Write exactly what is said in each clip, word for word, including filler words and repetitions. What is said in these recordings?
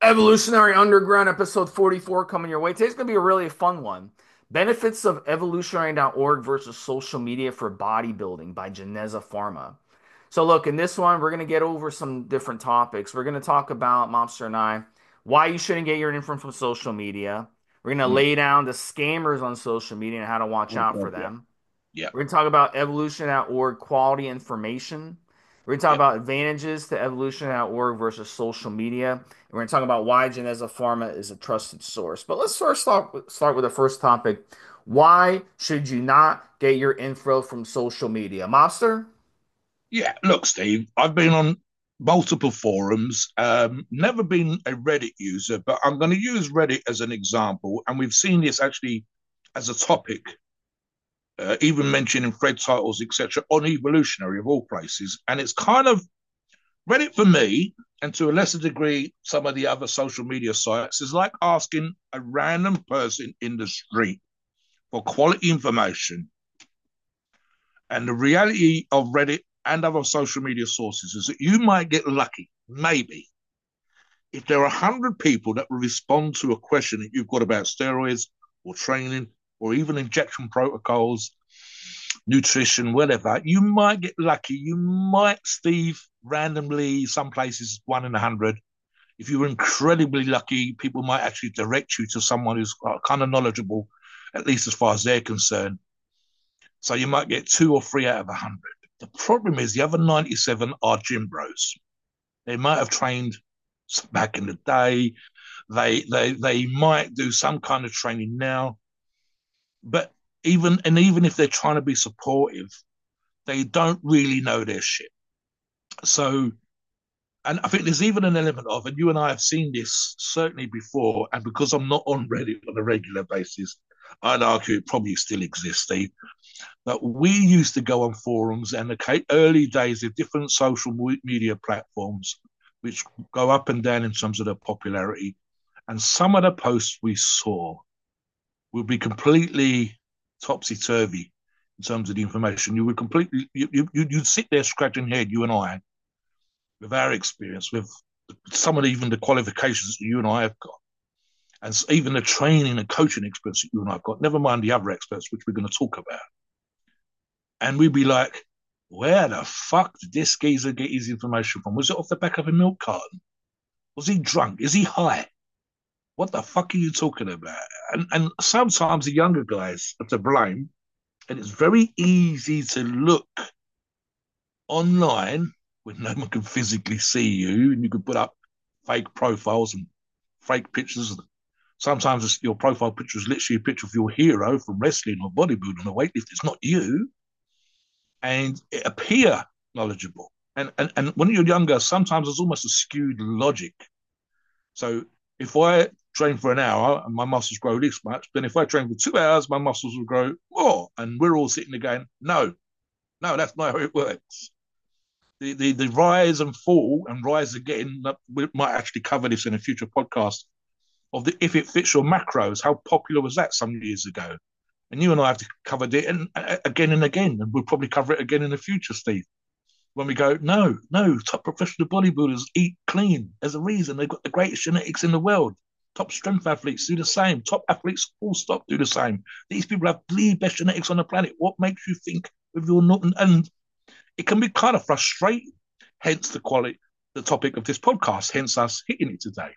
Evolutionary Underground, episode forty-four, coming your way. Today's going to be a really fun one. Benefits of evolutionary dot org versus social media for bodybuilding by Geneza Pharma. So, look, in this one, we're going to get over some different topics. We're going to talk about, Mobster and I, why you shouldn't get your info from social media. We're going to Mm. lay down the scammers on social media and how to watch Oh out for God, yeah, them. yeah, We're going to talk about evolution dot org quality information. We're going to talk yeah. about advantages to evolution dot org versus social media. And we're going to talk about why Geneza Pharma is a trusted source. But let's first start with, start with the first topic. Why should you not get your info from social media? Mobster? Yeah. Look, Steve, I've been on multiple forums. Um, never been a Reddit user, but I'm going to use Reddit as an example, and we've seen this actually as a topic, uh, even mentioned in thread titles, et cetera, on evolutionary of all places. And it's kind of Reddit for me, and to a lesser degree, some of the other social media sites is like asking a random person in the street for quality information. And the reality of Reddit and other social media sources is that you might get lucky, maybe, if there are one hundred people that will respond to a question that you've got about steroids or training or even injection protocols, nutrition, whatever, you might get lucky. You might, Steve, randomly, some places one in a hundred. If you're incredibly lucky, people might actually direct you to someone who's kind of knowledgeable, at least as far as they're concerned. So you might get two or three out of a hundred. The problem is the other ninety-seven are gym bros. They might have trained back in the day. They they they might do some kind of training now, but even and even if they're trying to be supportive, they don't really know their shit. So, and I think there's even an element of, and you and I have seen this certainly before, and because I'm not on Reddit on a regular basis, I'd argue it probably still exists, Steve. But we used to go on forums and the early days of different social media platforms, which go up and down in terms of their popularity. And some of the posts we saw would be completely topsy turvy in terms of the information. You would completely, you, you, you'd sit there scratching your head, you and I, with our experience, with some of the, even the qualifications that you and I have got, and even the training and coaching experience that you and I have got, never mind the other experts, which we're going to talk about. And we'd be like, where the fuck did this geezer get his information from? Was it off the back of a milk carton? Was he drunk? Is he high? What the fuck are you talking about? And and sometimes the younger guys are to blame, and it's very easy to look online when no one can physically see you, and you can put up fake profiles and fake pictures. Sometimes your profile picture is literally a picture of your hero from wrestling or bodybuilding or weightlifting. It's not you, and it appear knowledgeable. And, and and when you're younger, sometimes there's almost a skewed logic. So if I train for an hour and my muscles grow this much, then if I train for two hours, my muscles will grow more. And we're all sitting there going, no, no, that's not how it works. The, the, the rise and fall and rise again, we might actually cover this in a future podcast of the if it fits your macros. How popular was that some years ago? And you and I have covered it and, uh, again and again, and we'll probably cover it again in the future, Steve. When we go, no, no, top professional bodybuilders eat clean. There's a reason they've got the greatest genetics in the world. Top strength athletes do the same. Top athletes, full stop, do the same. These people have the best genetics on the planet. What makes you think if you're not? And it can be kind of frustrating. Hence the quality, the topic of this podcast. Hence us hitting it today.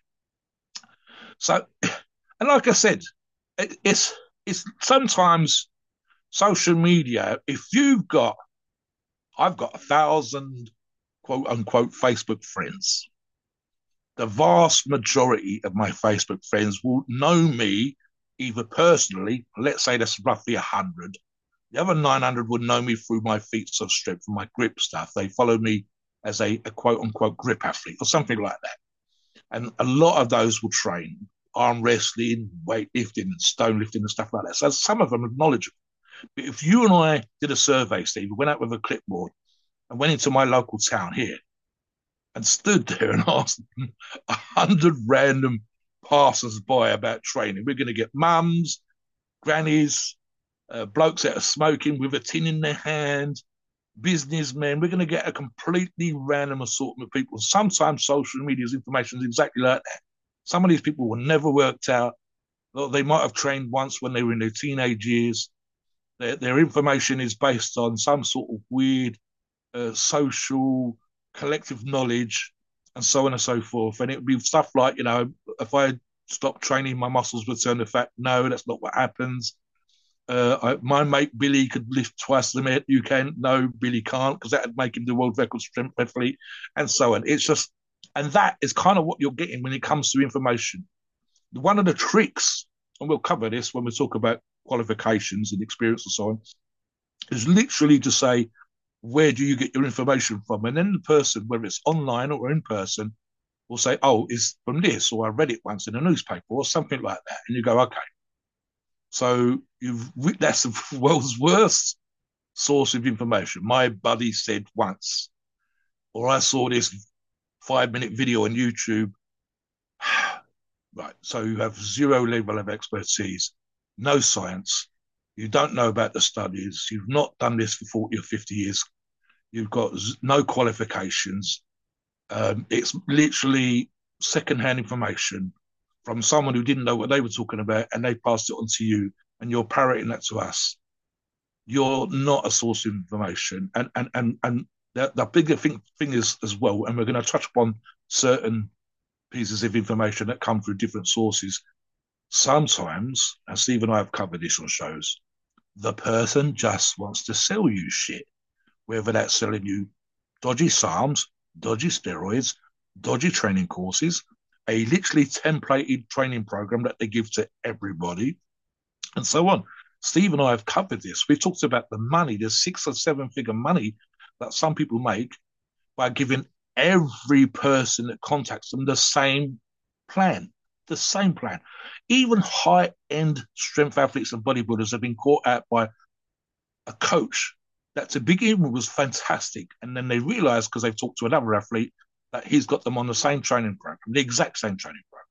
So, and like I said, it, it's it's sometimes social media. If you've got, I've got a thousand quote unquote Facebook friends. The vast majority of my Facebook friends will know me either personally, let's say that's roughly one hundred. The other nine hundred would know me through my feats of strength, from my grip stuff. They follow me as a, a quote unquote grip athlete or something like that. And a lot of those will train arm wrestling, weightlifting, and stone lifting and stuff like that. So some of them are knowledgeable. But if you and I did a survey, Steve, we went out with a clipboard and went into my local town here and stood there and asked a hundred random passers-by about training. We're going to get mums, grannies, uh, blokes that are smoking with a tin in their hand, businessmen. We're going to get a completely random assortment of people. Sometimes social media's information is exactly like that. Some of these people were never worked out. They might have trained once when they were in their teenage years. Their, their information is based on some sort of weird uh, social collective knowledge and so on and so forth. And it would be stuff like, you know, if I stop training, my muscles would turn to fat. No, that's not what happens. Uh, I, my mate Billy could lift twice the amount you can. No, Billy can't, because that would make him the world record strength athlete, and so on. It's just, and that is kind of what you're getting when it comes to information. One of the tricks, and we'll cover this when we talk about qualifications and experience and so on, is literally to say, where do you get your information from? And then the person, whether it's online or in person, will say, oh, it's from this, or I read it once in a newspaper or something like that. And you go, okay. So you've that's the world's worst source of information. My buddy said once, or I saw this five minute video on YouTube. Right. So you have zero level of expertise, no science. You don't know about the studies. You've not done this for forty or fifty years. You've got no qualifications. Um, it's literally secondhand information from someone who didn't know what they were talking about, and they passed it on to you, and you're parroting that to us. You're not a source of information. And and and and the, the bigger thing, thing is as well, and we're going to touch upon certain pieces of information that come through different sources. Sometimes, and Steve and I have covered this on shows, the person just wants to sell you shit, whether that's selling you dodgy SARMs, dodgy steroids, dodgy training courses, a literally templated training program that they give to everybody, and so on. Steve and I have covered this. We've talked about the money, the six or seven figure money that some people make by giving every person that contacts them the same plan, the same plan. Even high-end strength athletes and bodybuilders have been caught out by a coach that to begin with was fantastic. And then they realize, because they've talked to another athlete, that he's got them on the same training program, the exact same training program.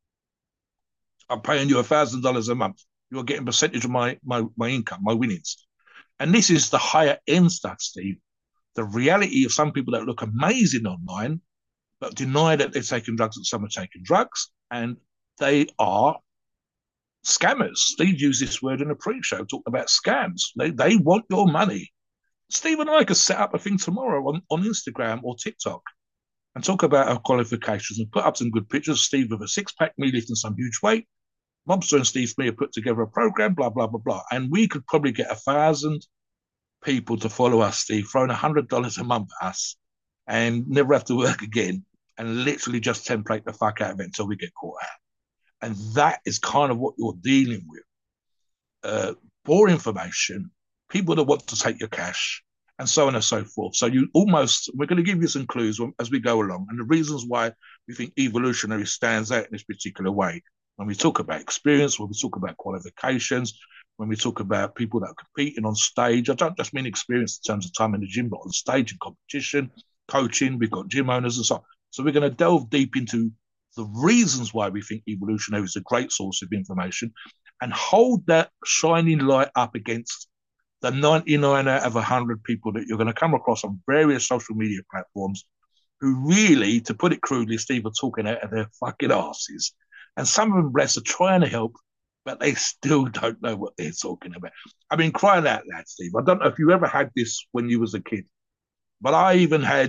I'm paying you a thousand dollars a month. You're getting a percentage of my, my, my income, my winnings. And this is the higher end stuff, Steve. The reality of some people that look amazing online, but deny that they're taking drugs and some are taking drugs, and they are scammers. Steve used this word in a pre-show, talking about scams. They, they want your money. Steve and I could set up a thing tomorrow on, on Instagram or TikTok and talk about our qualifications and put up some good pictures. Steve with a six-pack, me lifting some huge weight. Mobster and Steve Smith have put together a program, blah, blah, blah, blah. And we could probably get a thousand people to follow us, Steve, throwing a hundred dollars a month at us and never have to work again, and literally just template the fuck out of it until we get caught out. And that is kind of what you're dealing with. Uh, poor information, people that want to take your cash, and so on and so forth. So you almost, we're going to give you some clues as we go along, and the reasons why we think evolutionary stands out in this particular way. When we talk about experience, when we talk about qualifications, when we talk about people that are competing on stage, I don't just mean experience in terms of time in the gym, but on stage and competition, coaching, we've got gym owners and so on. So we're going to delve deep into the reasons why we think evolutionary is a great source of information, and hold that shining light up against the ninety-nine out of one hundred people that you're going to come across on various social media platforms who really, to put it crudely, Steve, are talking out of their fucking asses. And some of them, bless, are trying to help, but they still don't know what they're talking about. I mean, crying out loud, Steve. I don't know if you ever had this when you was a kid, but I even had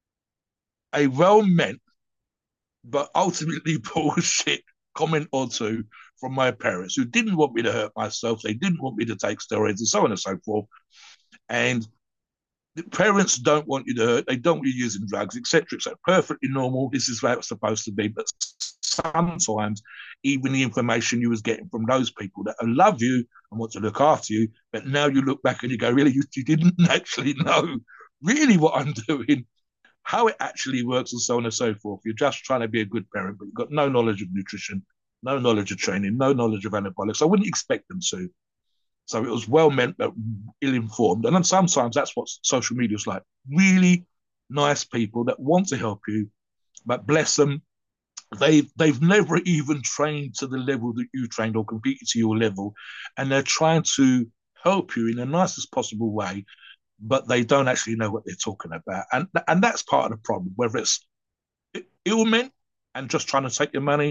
a well-meant but ultimately bullshit comment or two from my parents who didn't want me to hurt myself. They didn't want me to take steroids and so on and so forth. And the parents don't want you to hurt. They don't want you using drugs, et cetera, et cetera. Perfectly normal. This is how it's supposed to be. But sometimes even the information you was getting from those people that love you and want to look after you, but now you look back and you go, really, you, you didn't actually know really what I'm doing, how it actually works, and so on and so forth. You're just trying to be a good parent, but you've got no knowledge of nutrition, no knowledge of training, no knowledge of anabolics. I wouldn't expect them to. So it was well meant, but ill informed. And then sometimes that's what social media is like. Really nice people that want to help you, but bless them, They've, they've never even trained to the level that you trained or competed to your level. And they're trying to help you in the nicest possible way, but they don't actually know what they're talking about. And, and that's part of the problem, whether it's ill meant and just trying to take your money,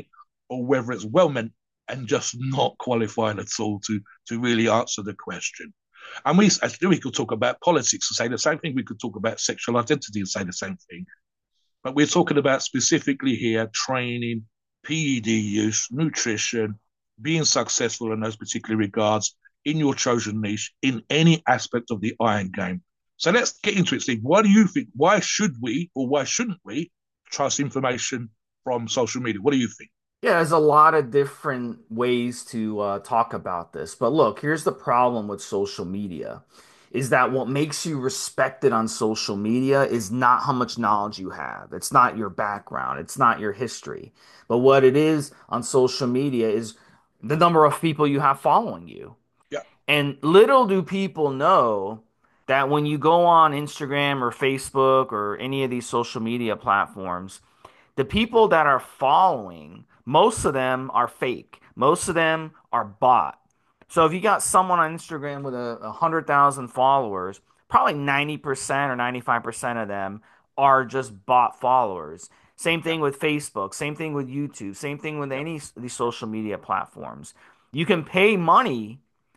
or whether it's well meant and just not qualified at all to to really answer the question. And we actually we could talk about politics and say the same thing. We could talk about sexual identity and say the same thing. But we're talking about specifically here training, P E D use, nutrition, being successful in those particular regards in your chosen niche in any aspect of the iron game. So let's get into it, Steve. Why do you think? Why should we or why shouldn't we trust information from social media? What do you think? Yeah, there's a lot of different ways to uh, talk about this. But look, here's the problem with social media is that what makes you respected on social media is not how much knowledge you have. It's not your background. It's not your history. But what it is on social media is the number of people you have following you. Yeah, And little do people know that when you go on Instagram or Facebook or any of these social media platforms, the people that are following, most of them are fake. Most of them are bot. So if you got someone on Instagram with a, a hundred thousand followers, probably ninety percent or ninety-five percent of them are just bot followers. Same yeah, thing with Facebook, same thing with YouTube, same thing with yeah, any of these social media platforms. You can pay money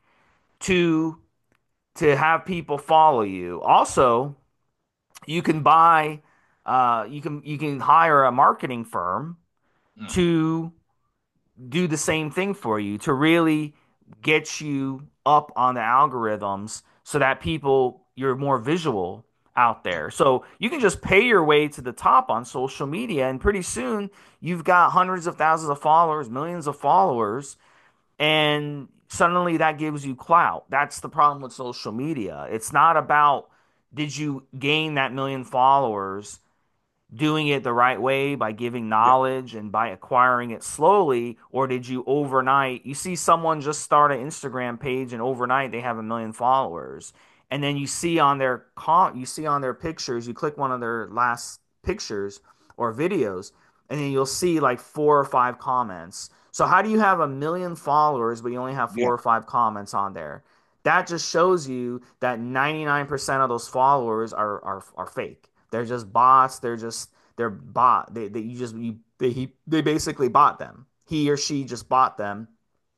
to to have people follow you. Also, you can buy uh, you can you can hire a marketing firm mm, to do the same thing for you to really get you up on the algorithms so that people you're more visual out yeah, there. So you can just pay your way to the top on social media and pretty soon you've got hundreds of thousands of followers, millions of followers, and suddenly that gives you clout. That's the problem with social media. It's not about did you gain that million followers doing it the right way by giving yeah, knowledge and by acquiring it slowly, or did you overnight? You see someone just start an Instagram page and overnight they have a million followers. And then you see on their con you see on their pictures, you click one of their last pictures or videos, and then you'll see like four or five comments. So how do you have a million followers but you only have yeah, four or five comments on there? That just shows you that ninety-nine percent of those followers are are, are fake. They're just bots. They're just they're bot. They, they you just you they he, they basically bought them. He or she just bought them.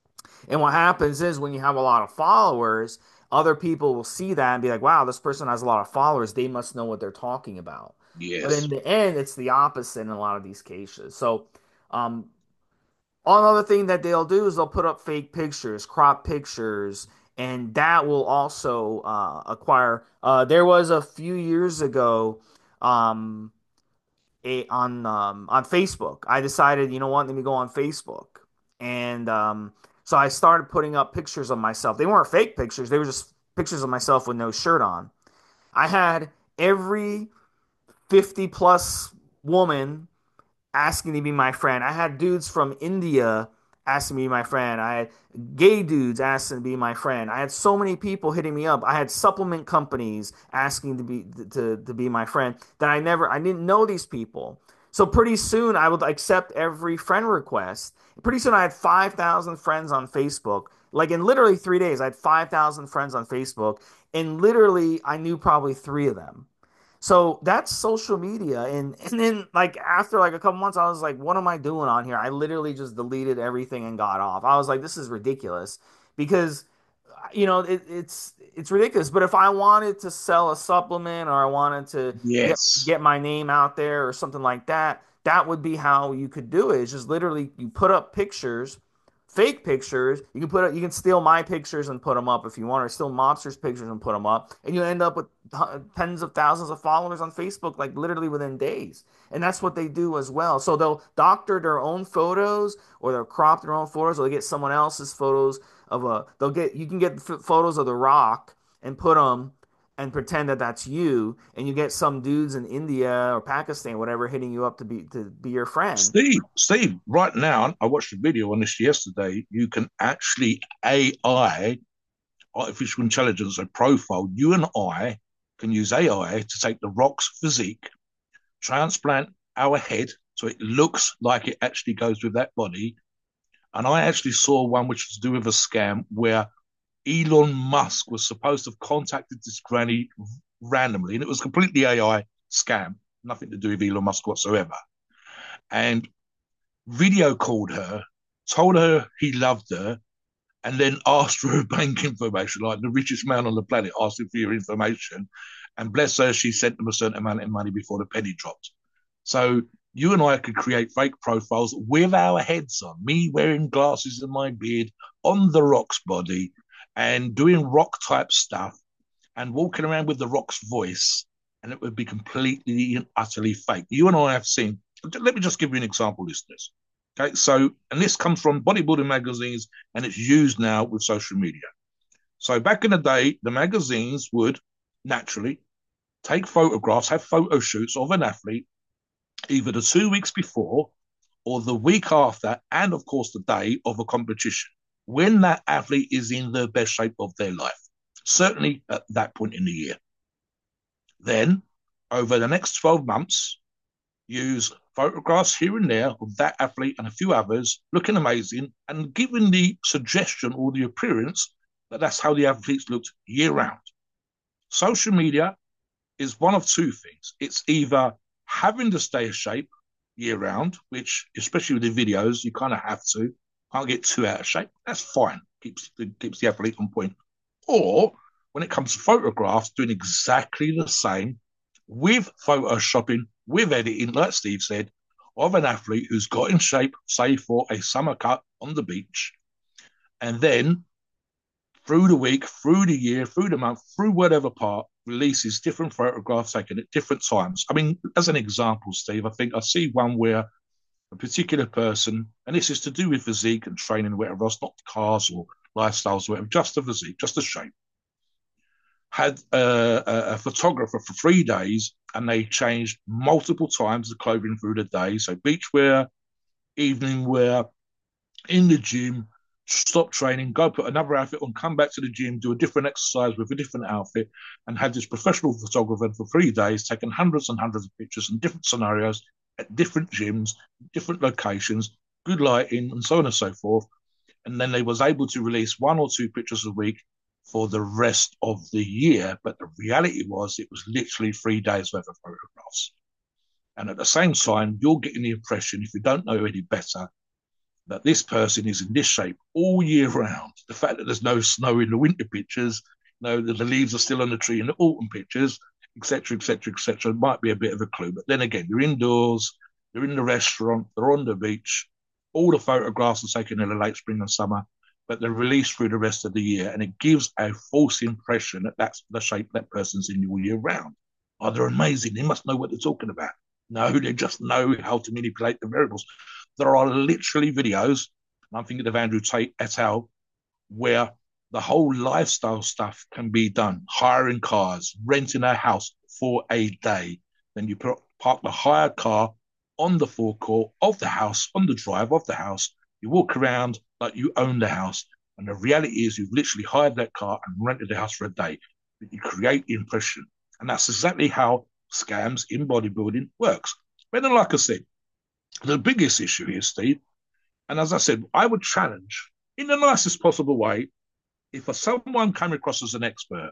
And what happens is when you have a lot of followers, other people will see that and be like, "Wow, this person has a lot of followers. They must know what they're talking about." But in yes. the end, it's the opposite in a lot of these cases. So, um, another thing that they'll do is they'll put up fake pictures, crop pictures, and that will also uh, acquire. Uh, there was a few years ago. Um, a, on um, on Facebook. I decided, you know what, let me go on Facebook, and um, so I started putting up pictures of myself. They weren't fake pictures; they were just pictures of myself with no shirt on. I had every fifty plus woman asking to be my friend. I had dudes from India asking me to be my friend. I had gay dudes asking to be my friend. I had so many people hitting me up. I had supplement companies asking to be to, to be my friend that I never I didn't know these people. So pretty soon I would accept every friend request. Pretty soon I had five thousand friends on Facebook. Like in literally three days, I had five thousand friends on Facebook, and literally I knew probably three of them. So that's social media. And and then like after like a couple months, I was like, what am I doing on here? I literally just deleted everything and got off. I was like, this is ridiculous because you know it, it's it's ridiculous. But if I wanted to sell a supplement or I wanted to get Yes. get my name out there or something like that, that would be how you could do it. It's just literally you put up pictures, fake pictures. You can put up, you can steal my pictures and put them up if you want, or steal mobsters' pictures and put them up, and you end up with tens of thousands of followers on Facebook, like literally within days. And that's what they do as well. So they'll doctor their own photos or they'll crop their own photos or they get someone else's photos of a, they'll get, you can get f- photos of The Rock and put them and pretend that that's you. And you get some dudes in India or Pakistan, whatever, hitting you up to be, to be your friend. Steve, Steve, right now, I watched a video on this yesterday. You can actually A I, artificial intelligence, a profile. You and I can use A I to take the rock's physique, transplant our head so it looks like it actually goes with that body. And I actually saw one which was to do with a scam where Elon Musk was supposed to have contacted this granny randomly, and it was completely A I scam, nothing to do with Elon Musk whatsoever. And video called her, told her he loved her, and then asked for her bank information, like the richest man on the planet asking for your information. And bless her, she sent them a certain amount of money before the penny dropped. So you and I could create fake profiles with our heads on, me wearing glasses and my beard on the Rock's body and doing rock type stuff and walking around with the Rock's voice, and it would be completely and utterly fake. You and I have seen, let me just give you an example, listeners. Okay, so, and this comes from bodybuilding magazines and it's used now with social media. So back in the day, the magazines would naturally take photographs, have photo shoots of an athlete either the two weeks before or the week after, and of course the day of a competition, when that athlete is in the best shape of their life, certainly at that point in the year. Then, over the next twelve months, use photographs here and there of that athlete and a few others looking amazing and giving the suggestion or the appearance that that's how the athletes looked year round. Social media is one of two things. It's either having to stay in shape year round, which, especially with the videos, you kind of have to. Can't get too out of shape. That's fine. Keeps the, keeps the athlete on point. Or when it comes to photographs, doing exactly the same with photoshopping, with editing, like Steve said, of an athlete who's got in shape, say for a summer cut on the beach, and then through the week, through the year, through the month, through whatever part, releases different photographs taken at different times. I mean, as an example, Steve, I think I see one where a particular person, and this is to do with physique and training and whatever else, not cars or lifestyles or whatever, just the physique, just the shape, had a, a photographer for three days and they changed multiple times the clothing through the day. So beach wear, evening wear, in the gym, stop training, go put another outfit on, come back to the gym, do a different exercise with a different outfit, and had this professional photographer for three days taking hundreds and hundreds of pictures in different scenarios at different gyms, different locations, good lighting, and so on and so forth. And then they was able to release one or two pictures a week for the rest of the year. But the reality was it was literally three days worth of photographs. And at the same time, you're getting the impression, if you don't know any better, that this person is in this shape all year round. The fact that there's no snow in the winter pictures, you know, that the leaves are still on the tree in the autumn pictures, et cetera, et cetera, et cetera, might be a bit of a clue. But then again, you're indoors, they're in the restaurant, they're on the beach. All the photographs are taken in the late spring and summer, but they're released through the rest of the year. And it gives a false impression that that's the shape that person's in all year round. Oh, they're amazing. They must know what they're talking about. No, they just know how to manipulate the variables. There are literally videos, and I'm thinking of Andrew Tate et al., where the whole lifestyle stuff can be done. Hiring cars, renting a house for a day. Then you put, park the hired car on the forecourt of the house, on the drive of the house. You walk around like you own the house. And the reality is you've literally hired that car and rented the house for a day. You create the impression. And that's exactly how scams in bodybuilding works. But then, like I said, the biggest issue here, Steve, and as I said, I would challenge in the nicest possible way, if someone came across as an expert,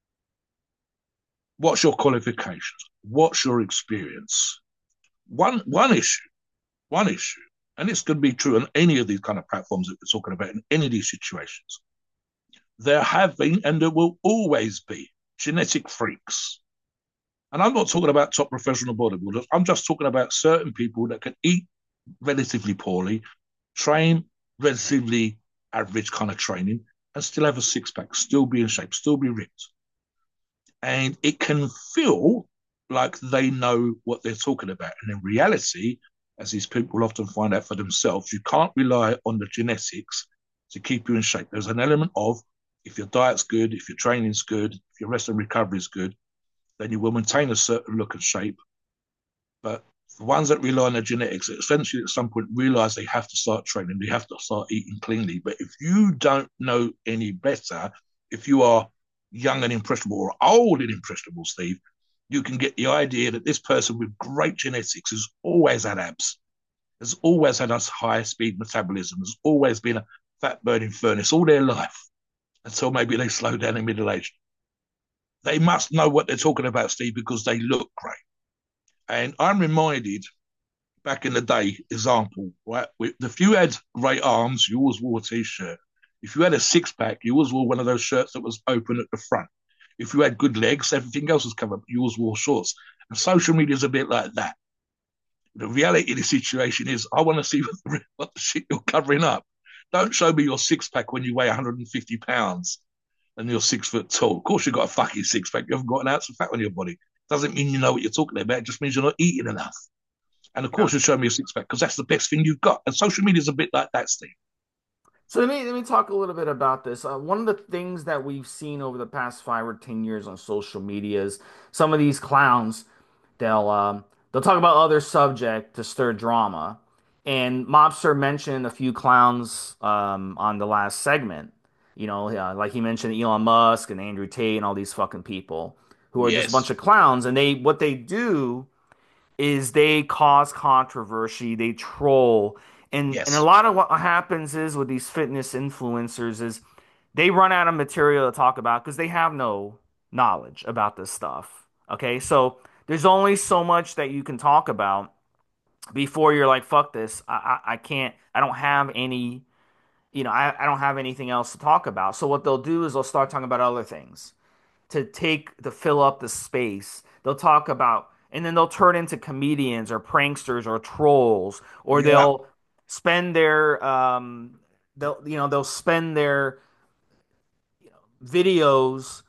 what's your qualifications? What's your experience? One one issue, one issue, and it's going to be true on any of these kind of platforms that we're talking about in any of these situations. There have been, and there will always be, genetic freaks. And I'm not talking about top professional bodybuilders. I'm just talking about certain people that can eat relatively poorly, train relatively average kind of training, and still have a six pack, still be in shape, still be ripped. And it can feel like they know what they're talking about. And in reality, as these people often find out for themselves, you can't rely on the genetics to keep you in shape. There's an element of if your diet's good, if your training's good, if your rest and recovery is good, then you will maintain a certain look and shape. But the ones that rely on their genetics, essentially at some point realize they have to start training, they have to start eating cleanly. But if you don't know any better, if you are young and impressionable or old and impressionable, Steve, you can get the idea that this person with great genetics has always had abs, has always had a high speed metabolism, has always been a fat burning furnace all their life until maybe they slow down in middle age. They must know what they're talking about, Steve, because they look great. And I'm reminded back in the day, example, right? If you had great arms, you always wore a t-shirt. If you had a six pack, you always wore one of those shirts that was open at the front. If you had good legs, everything else was covered. You always wore shorts. And social media is a bit like that. The reality of the situation is, I want to see what the, what the shit you're covering up. Don't show me your six pack when you weigh one hundred fifty pounds and you're six foot tall. Of course, you've got a fucking six pack. You haven't got an ounce of fat on your body. Doesn't mean you know what you're talking about. It just means you're not eating enough. And of Yeah. course, you show me a six pack because that's the best thing you've got. And social media is a bit like that, Steve. So let me let me talk a little bit about this. Uh, one of the things that we've seen over the past five or ten years on social media is some of these clowns. They'll um, they'll talk about other subject to stir drama. And Mobster mentioned a few clowns um, on the last segment. You know, uh, like he mentioned Elon Musk and Andrew Tate and all these fucking people who are just a bunch Yes, of clowns. And they what they do is they cause controversy, they troll. And and a yes, lot of what happens is with these fitness influencers is they run out of material to talk about because they have no knowledge about this stuff. Okay? So there's only so much that you can talk about before you're like, fuck this. I I, I can't I don't have any, you know, I, I don't have anything else to talk about. So what they'll do is they'll start talking about other things to take to fill up the space. They'll talk about, and then they'll turn into comedians or pranksters or trolls, or yeah, they'll spend their um, they'll you know they'll spend their videos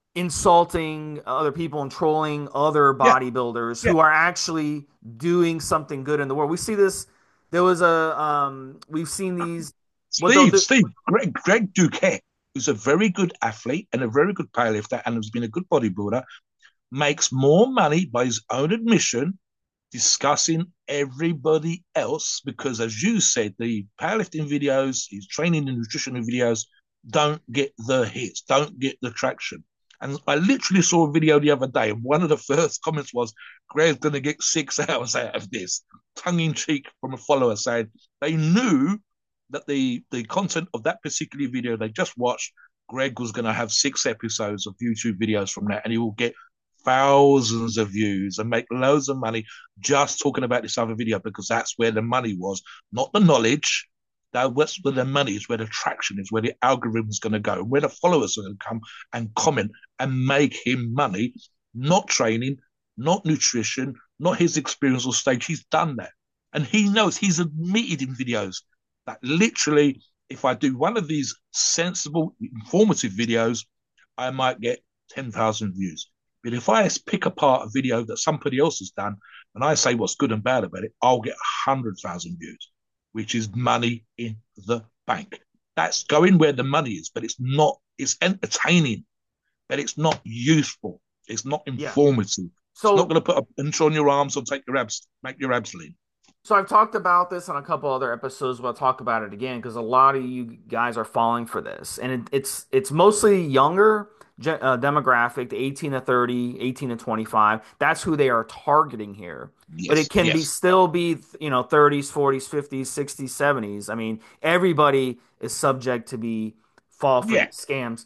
insulting other people and trolling other yeah, bodybuilders yeah. who are actually doing something good in the world. We see this. There was a um, we've seen these. What they'll Steve, do. Steve, Greg, Greg Duquette, who's a very good athlete and a very good powerlifter and has been a good bodybuilder, makes more money by his own admission discussing everybody else because, as you said, the powerlifting videos, his training and nutritional videos don't get the hits, don't get the traction. And I literally saw a video the other day, and one of the first comments was, Greg's going to get six hours out of this, tongue in cheek from a follower saying they knew that the, the content of that particular video they just watched, Greg was going to have six episodes of YouTube videos from that, and he will get thousands of views and make loads of money just talking about this other video because that's where the money was, not the knowledge. That's where the money is, where the traction is, where the algorithm is going to go, where the followers are going to come and comment and make him money, not training, not nutrition, not his experience or stage. He's done that. And he knows, he's admitted in videos that literally, if I do one of these sensible, informative videos, I might get ten thousand views. But if I pick apart a video that somebody else has done and I say what's good and bad about it, I'll get one hundred thousand views, which is money in the bank. That's going where the money is, but it's not, it's entertaining, but it's not useful. It's not Yeah. informative. It's not So going to put a pinch on your arms or take your abs, make your abs lean. So I've talked about this on a couple other episodes, but I'll talk about it again because a lot of you guys are falling for this, and it, it's it's mostly younger ge- uh, demographic, the eighteen to thirty, eighteen to twenty-five. That's who they are targeting here. But it Yes, can be yes, still be, you know, thirties, forties, fifties, sixties, seventies. I mean, everybody is subject to be fall for yeah, these scams.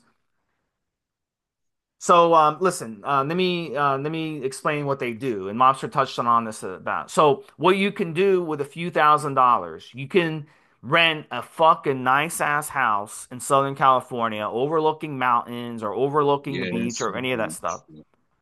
So um, listen, uh, let me uh, let me explain what they do. And Mobster touched on this about. So what you can do with a few thousand dollars, you can rent a fucking nice ass house in Southern California, overlooking mountains or overlooking the beach yes, or any of that stuff. yeah,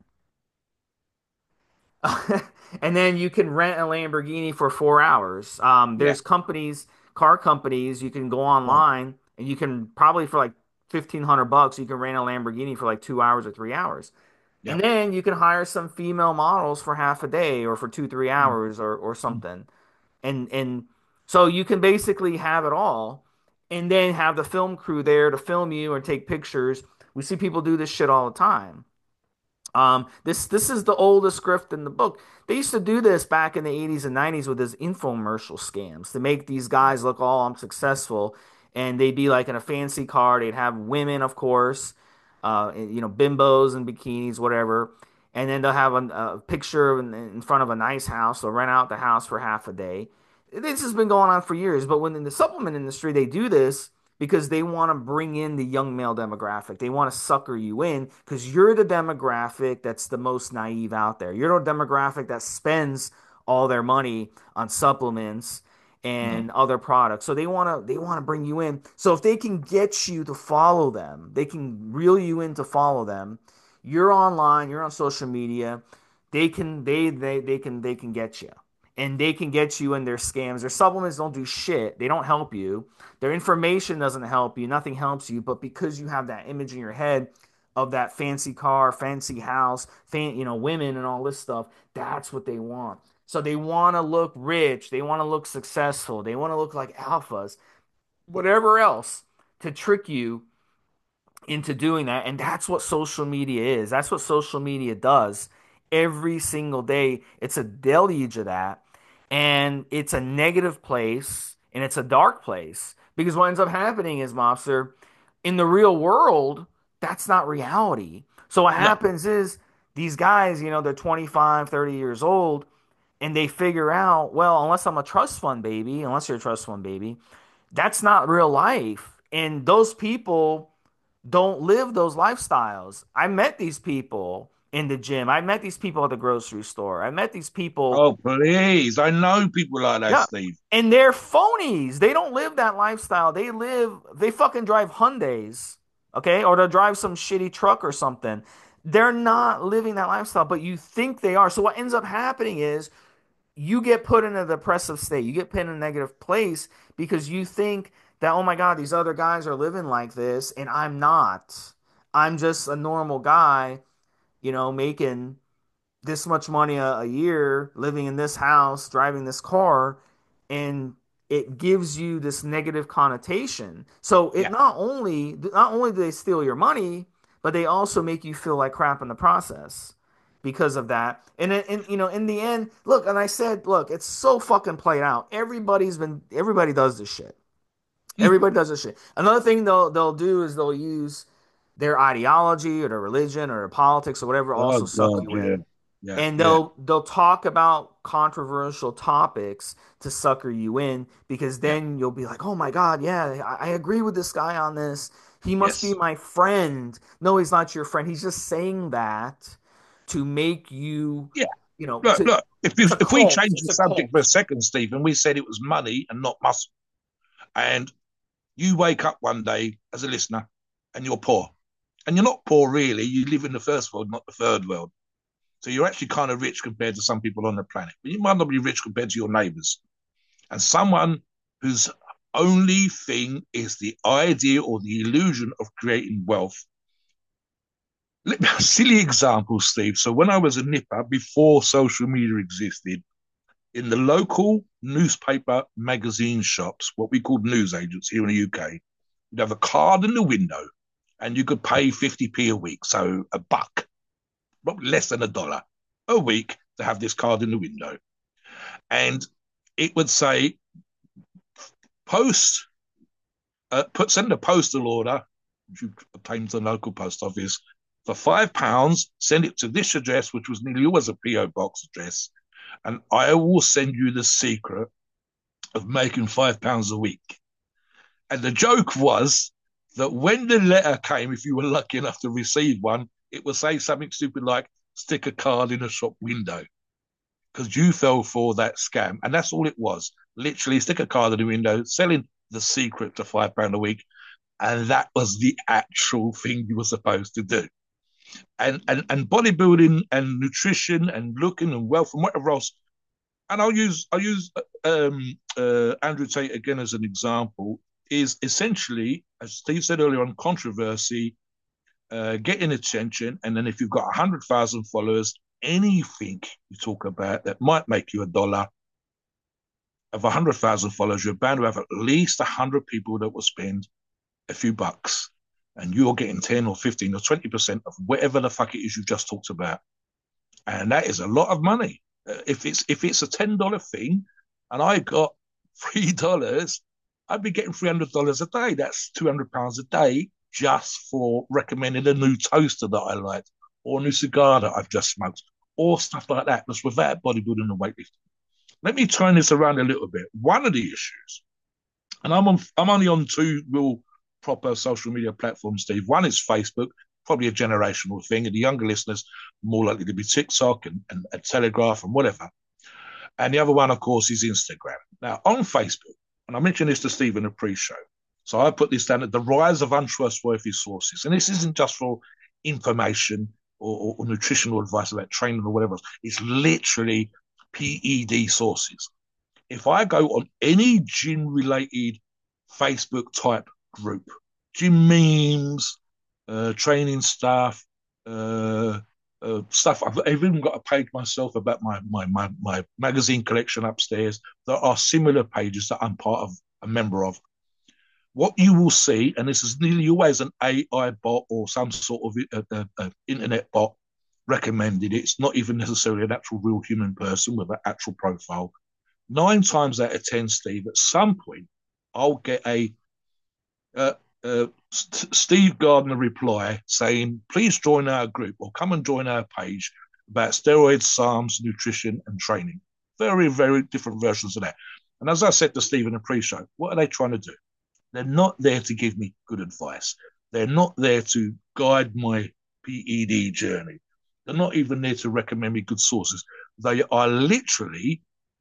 And then you can rent a Lamborghini for four hours. Um, yeah, there's companies, car companies, you can go right, online and you can probably for like fifteen hundred bucks, you can rent a Lamborghini for like two hours or three hours. yeah, And then you can hire some female models for half a day or for two, three mm, hours or or mm, something. And and so you can basically have it all and then have the film crew there to film you and take pictures. We see people do this shit all the time. Um, this this is the oldest grift in the book. They used to do this back in the eighties and nineties with these infomercial scams to make these yeah, guys look, oh, I'm successful. And they'd be like in a fancy car. They'd have women, of course, uh, you know, bimbos and bikinis, whatever. And then they'll have a, a picture in, in front of a nice house. They'll rent out the house for half a day. This has been going on for years. But when in the supplement industry, they do this because they want to bring in the young male demographic. They want to sucker you in because you're the demographic that's the most naive out there. You're the demographic that spends all their money on supplements Mm. and other products. So they want to they want to bring you in. So if they can get you to follow them, they can reel you in to follow them. You're online, you're on social media. They can they they they can they can get you. And they can get you in their scams. Their supplements don't do shit. They don't help you. Their information doesn't help you. Nothing helps you. But because you have that image in your head of that fancy car, fancy house, fan, you know, women and all this stuff, that's what they want. So they want to look rich, they want to look successful, they want to look like alphas, whatever else to trick you into doing that. And that's what social media is. That's what social media does every single day. It's a deluge of that. And it's a negative place and it's a dark place because what ends up happening is, Mobster, in the real world, that's not reality. So what No. happens is these guys, you know, they're twenty-five, thirty years old and they figure out, well, unless I'm a trust fund baby, unless you're a trust fund baby, that's not real life. And those people don't live those lifestyles. I met these people in the gym. I met these people at the grocery store. I met these people. Oh, please. I know people like that, Yeah. Steve. And they're phonies. They don't live that lifestyle. They live, they fucking drive Hyundais, okay? Or they drive some shitty truck or something. They're not living that lifestyle, but you think they are. So what ends up happening is you get put in a depressive state. You get put in a negative place because you think that, oh my God, these other guys are living like this and I'm not. I'm just a normal guy, you know, making this much money a, a year, living in this house, driving this car, and it gives you this negative connotation. So it Yeah, not only not only do they steal your money, but they also make you feel like crap in the process because of that. And and you know, in the end, look, and I said, look, it's so fucking played out. Everybody's been everybody does this shit. Everybody does this shit. Another thing they'll they'll do is they'll use their ideology or their religion or their politics or whatever oh also suck God, you yeah, in, yeah, and yeah, they'll they'll talk about controversial topics to sucker you in because yeah, then you'll be like, oh my God, yeah, I, I agree with this guy on this. He must be yes, my friend. No, he's not your friend. He's just saying that to make you, yeah. you know, Look, to look. If you, it's a if we cult. change It's the a subject for a cult. second, Stephen, we said it was money and not muscle, and you wake up one day as a listener and you're poor, and you're not poor really. You live in the first world, not the third world. So you're actually kind of rich compared to some people on the planet, but you might not be rich compared to your neighbors. And someone whose only thing is the idea or the illusion of creating wealth. A silly example, Steve. So when I was a nipper, before social media existed, in the local newspaper magazine shops, what we called news agents here in the U K, you'd have a card in the window and you could pay fifty p a week, so a buck, probably less than a dollar a week to have this card in the window. And it would say, post, uh, put send a postal order, which you obtain to the local post office, for five pounds, send it to this address, which was nearly always a P O box address, and I will send you the secret of making five pounds a week. And the joke was that when the letter came, if you were lucky enough to receive one, it would say something stupid like stick a card in a shop window because you fell for that scam. And that's all it was. Literally stick a card in the window, selling the secret to five pounds a week. And that was the actual thing you were supposed to do. And, and, and bodybuilding and nutrition and looking and wealth and whatever else. And I'll use I'll use um, uh, Andrew Tate again as an example. Is essentially, as Steve said earlier on, controversy, uh, getting attention, and then if you've got a hundred thousand followers, anything you talk about that might make you a dollar of a hundred thousand followers, you're bound to have at least a hundred people that will spend a few bucks, and you're getting ten or fifteen or twenty percent of whatever the fuck it is you just talked about, and that is a lot of money. Uh, if it's if it's a ten dollar thing, and I got three dollars, I'd be getting three hundred dollars a day. That's two hundred pounds a day just for recommending a new toaster that I liked, or a new cigar that I've just smoked, or stuff like that. That's without bodybuilding and weightlifting. Let me turn this around a little bit. One of the issues, and I'm on, I'm only on two real proper social media platforms, Steve. One is Facebook, probably a generational thing, and the younger listeners more likely to be TikTok and, and, and Telegraph and whatever. And the other one, of course, is Instagram. Now, on Facebook, and I mentioned this to Stephen in the pre-show, so I put this down at the rise of untrustworthy sources. And this isn't just for information or, or, or nutritional advice about training or whatever else. It's literally P E D sources. If I go on any gym-related Facebook type group, gym memes, uh, training stuff, uh, uh, stuff. I've, I've even got a page myself about my, my my my magazine collection upstairs. There are similar pages that I'm part of, a member of. What you will see, and this is nearly always an A I bot or some sort of uh, uh, uh, internet bot recommended. It's not even necessarily an actual real human person with an actual profile. Nine times out of ten, Steve, at some point, I'll get a uh, uh, St- Steve Gardner reply saying, please join our group or come and join our page about steroids, SARMs, nutrition, and training. Very, very different versions of that. And as I said to Steve in the pre show, what are they trying to do? They're not there to give me good advice. They're not there to guide my P E D journey. They're not even there to recommend me good sources. They are literally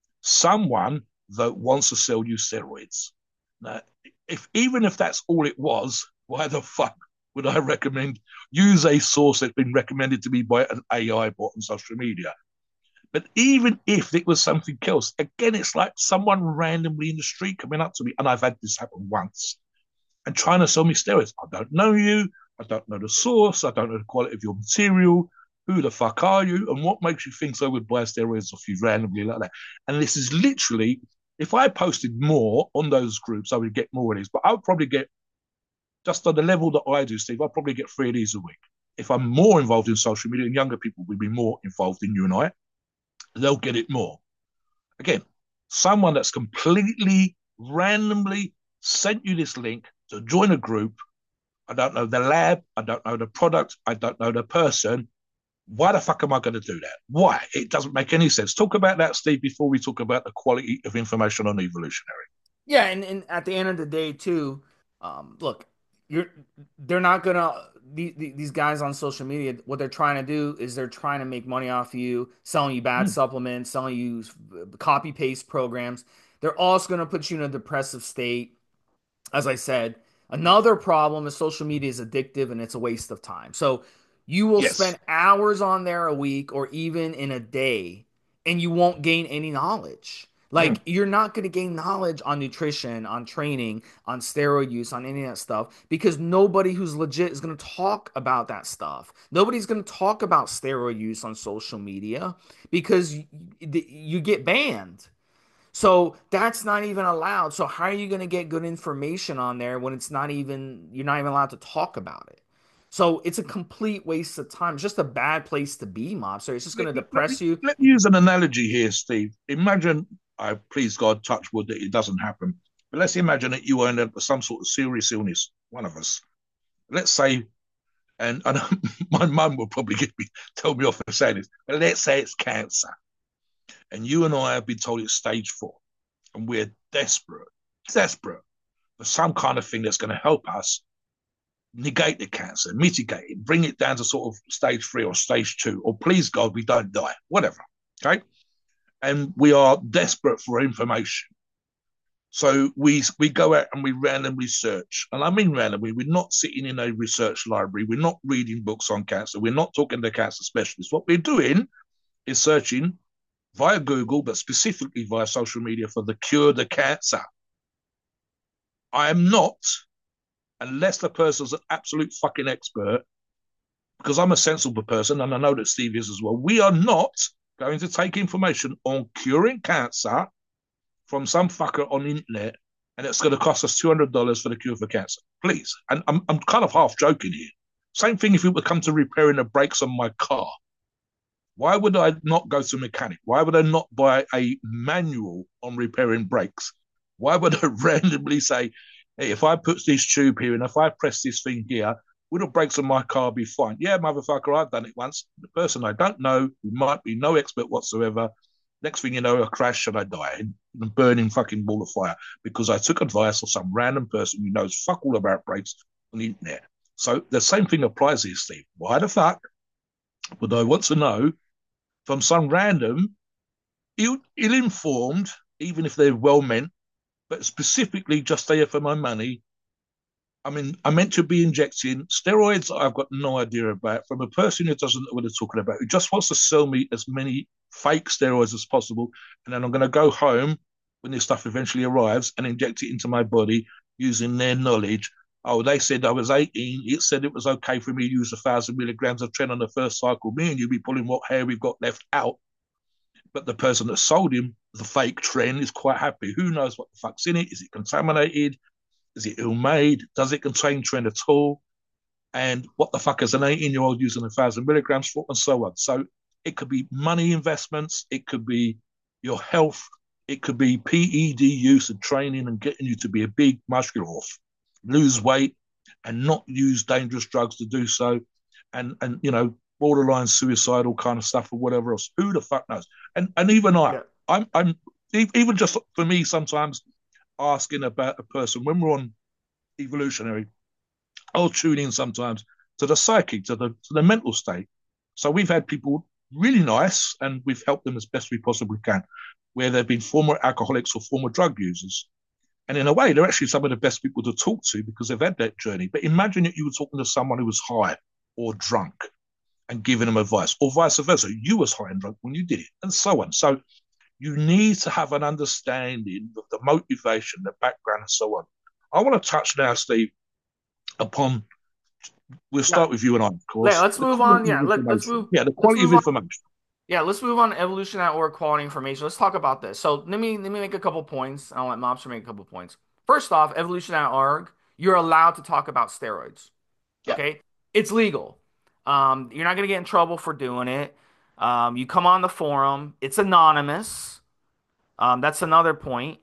someone that wants to sell you steroids. Now, if even if that's all it was, why the fuck would I recommend use a source that's been recommended to me by an A I bot on social media? But even if it was something else, again, it's like someone randomly in the street coming up to me, and I've had this happen once, and trying to sell me steroids. I don't know you. I don't know the source. I don't know the quality of your material. Who the fuck are you? And what makes you think I would buy steroids off you randomly like that? And this is literally, if I posted more on those groups, I would get more of these. But I would probably get, just on the level that I do, Steve, I'd probably get three of these a week. If I'm more involved in social media, and younger people will be more involved than you and I, they'll get it more. Again, someone that's completely randomly sent you this link to join a group. I don't know the lab. I don't know the product. I don't know the person. Why the fuck am I going to do that? Why? It doesn't make any sense. Talk about that, Steve, before we talk about the quality of information on evolutionary. Yeah, and, and at the end of the day, too, um, look, you're they're not gonna the, the, these guys on social media. What they're trying to do is they're trying to make money off of you, selling you bad Mm. supplements, selling you copy paste programs. They're also gonna put you in a depressive state. As I said, another problem is social media is addictive and it's a waste of time. So you will Yes. spend hours on there a week or even in a day and you won't gain any knowledge. Mm. Like you're not going to gain knowledge on nutrition, on training, on steroid use, on any of that stuff because nobody who's legit is going to talk about that stuff. Nobody's going to talk about steroid use on social media because you, you get banned. So that's not even allowed. So how are you going to get good information on there when it's not even you're not even allowed to talk about it? So it's a complete waste of time. It's just a bad place to be, mobster. It's just going Let, to let, let, me, depress you. let me use an analogy here, Steve. Imagine, I please God, touch wood that it doesn't happen. But let's imagine that you end up with some sort of serious illness, one of us. Let's say, and, and my mum will probably get me, tell me off for saying this, but let's say it's cancer. And you and I have been told it's stage four. And we're desperate, desperate for some kind of thing that's going to help us negate the cancer, mitigate it, bring it down to sort of stage three or stage two, or please God, we don't die, whatever. Okay. And we are desperate for information. So we we go out and we randomly search. And I mean randomly, we're not sitting in a research library, we're not reading books on cancer, we're not talking to cancer specialists. What we're doing is searching via Google, but specifically via social media for the cure to cancer. I am not, unless the person's an absolute fucking expert, because I'm a sensible person and I know that Steve is as well. We are not going to take information on curing cancer from some fucker on the internet and it's going to cost us two hundred dollars for the cure for cancer. Please. And I'm, I'm kind of half joking here. Same thing if it would come to repairing the brakes on my car. Why would I not go to a mechanic? Why would I not buy a manual on repairing brakes? Why would I randomly say, hey, if I put this tube here and if I press this thing here, would the brakes on my car be fine? Yeah, motherfucker, I've done it once. The person I don't know, who might be no expert whatsoever, next thing you know, I crash and I die in a burning fucking ball of fire because I took advice of some random person who knows fuck all about brakes on the internet. So the same thing applies here, Steve. Why the fuck would I want to know from some random ill, ill-informed, even if they're well-meant, but specifically just there for my money. I mean, I meant to be injecting steroids. I've got no idea about from a person who doesn't know what they're talking about, who just wants to sell me as many fake steroids as possible, and then I'm going to go home when this stuff eventually arrives and inject it into my body using their knowledge. Oh, they said I was eighteen. It said it was okay for me to use a thousand milligrams of tren on the first cycle. Me and you be pulling what hair we've got left out. But the person that sold him the fake tren is quite happy. Who knows what the fuck's in it? Is it contaminated? Is it ill made? Does it contain tren at all? And what the fuck is an eighteen year old using a thousand milligrams for, and so on. So it could be money investments, it could be your health, it could be P E D use and training and getting you to be a big muscular off, lose weight, and not use dangerous drugs to do so, and and you know borderline suicidal kind of stuff or whatever else. Who the fuck knows? And and even I, Yeah. I'm I'm even just for me sometimes asking about a person when we're on evolutionary, I'll tune in sometimes to the psyche, to the to the mental state. So we've had people really nice, and we've helped them as best we possibly can, where they've been former alcoholics or former drug users. And in a way, they're actually some of the best people to talk to because they've had that journey. But imagine that you were talking to someone who was high or drunk and giving them advice, or vice versa. You was high and drunk when you did it, and so on. So you need to have an understanding of the motivation, the background, and so on. I want to touch now, Steve, upon we'll Yeah. start with you and I, of Yeah, course. let's The move on. quality of Yeah, let, let's information. move. Yeah, the Let's quality of move on. information. Yeah, let's move on to evolution at work, quality information. Let's talk about this. So let me let me make a couple points. I'll let Mobster make a couple points. First off, evolution at org, you're allowed to talk about steroids. Yeah. Okay, it's legal. Um, you're not gonna get in trouble for doing it. Um, you come on the forum. It's anonymous. Um, that's another point.